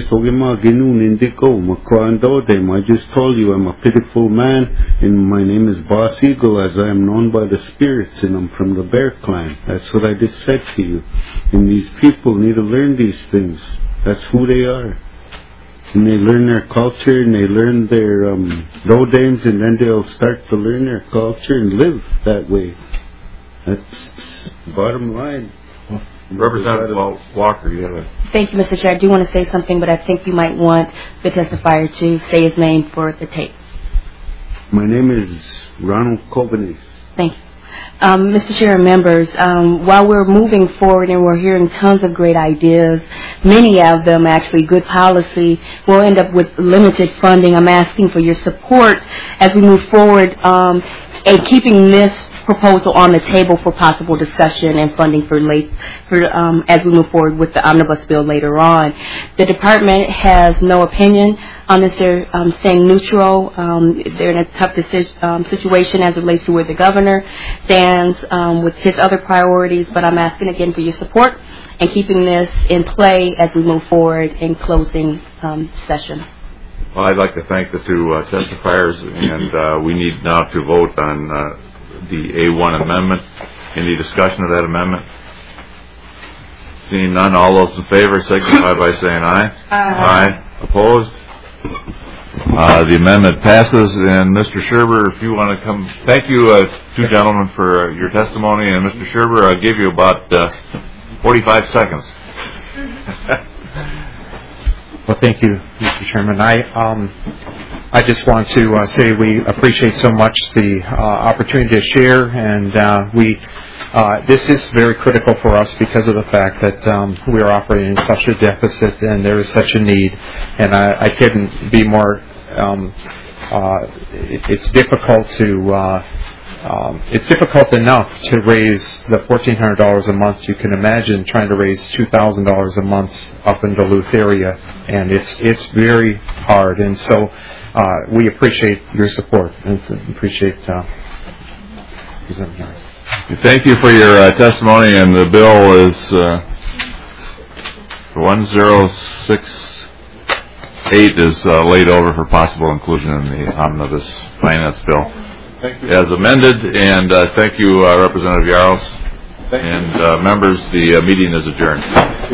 S1: told you I'm a pitiful man, and my name is Boss Eagle, as I am known by the spirits, and I'm from the Bear Clan. That's what I just said to you. And these people need to learn these things. That's who they are. And they learn their culture, and they learn their um, do names, and then they'll start to learn their culture and live that way. That's the bottom line.
S2: Representative Walker, you have a...
S9: Thank you, Mister Chair. I do want to say something, but I think you might want the testifier to say his name for the tape.
S1: My name is Ronald Kobanes.
S9: Thank you. Um, Mister Chair and members, um, while we're moving forward and we're hearing tons of great ideas, many of them actually good policy, we'll end up with limited funding. I'm asking for your support as we move forward um, and keeping this proposal on the table for possible discussion and funding for late for um, as we move forward with the omnibus bill later on. The department has no opinion on this. They're um, staying neutral. Um, they're in a tough deci- um, situation as it relates to where the governor stands um, with his other priorities. But I'm asking again for your support and keeping this in play as we move forward in closing um, session.
S2: Well, I'd like to thank the two uh, testifiers, and uh, we need now to vote on Uh, the A one amendment. Any discussion of that amendment? Seeing none, all those in favor signify by saying aye. Aye. Aye. Opposed? Uh, the amendment passes. And Mister Sherber, if you want to come, thank you, uh, two gentlemen, for uh, your testimony. And Mister Sherber, I'll give you about uh, forty-five seconds.
S20: Well, thank you, Mister Chairman. I um, I just want to uh, say we appreciate so much the uh, opportunity to share, and uh, we uh, this is very critical for us because of the fact that um, we are operating in such a deficit, and there is such a need. And I, I couldn't be more. Um, uh, it, it's difficult to uh, Um, it's difficult enough to raise the fourteen hundred dollars a month. You can imagine trying to raise two thousand dollars a month up in Duluth area, and it's it's very hard. And so uh, we appreciate your support and appreciate uh, presenting here.
S2: Thank you for your uh, testimony, and the bill is uh, one zero six eight is uh, laid over for possible inclusion in the omnibus finance bill.
S6: Thank you.
S2: As amended, and uh, thank you, uh, Representative Yarls. And uh, members, the uh, meeting is adjourned.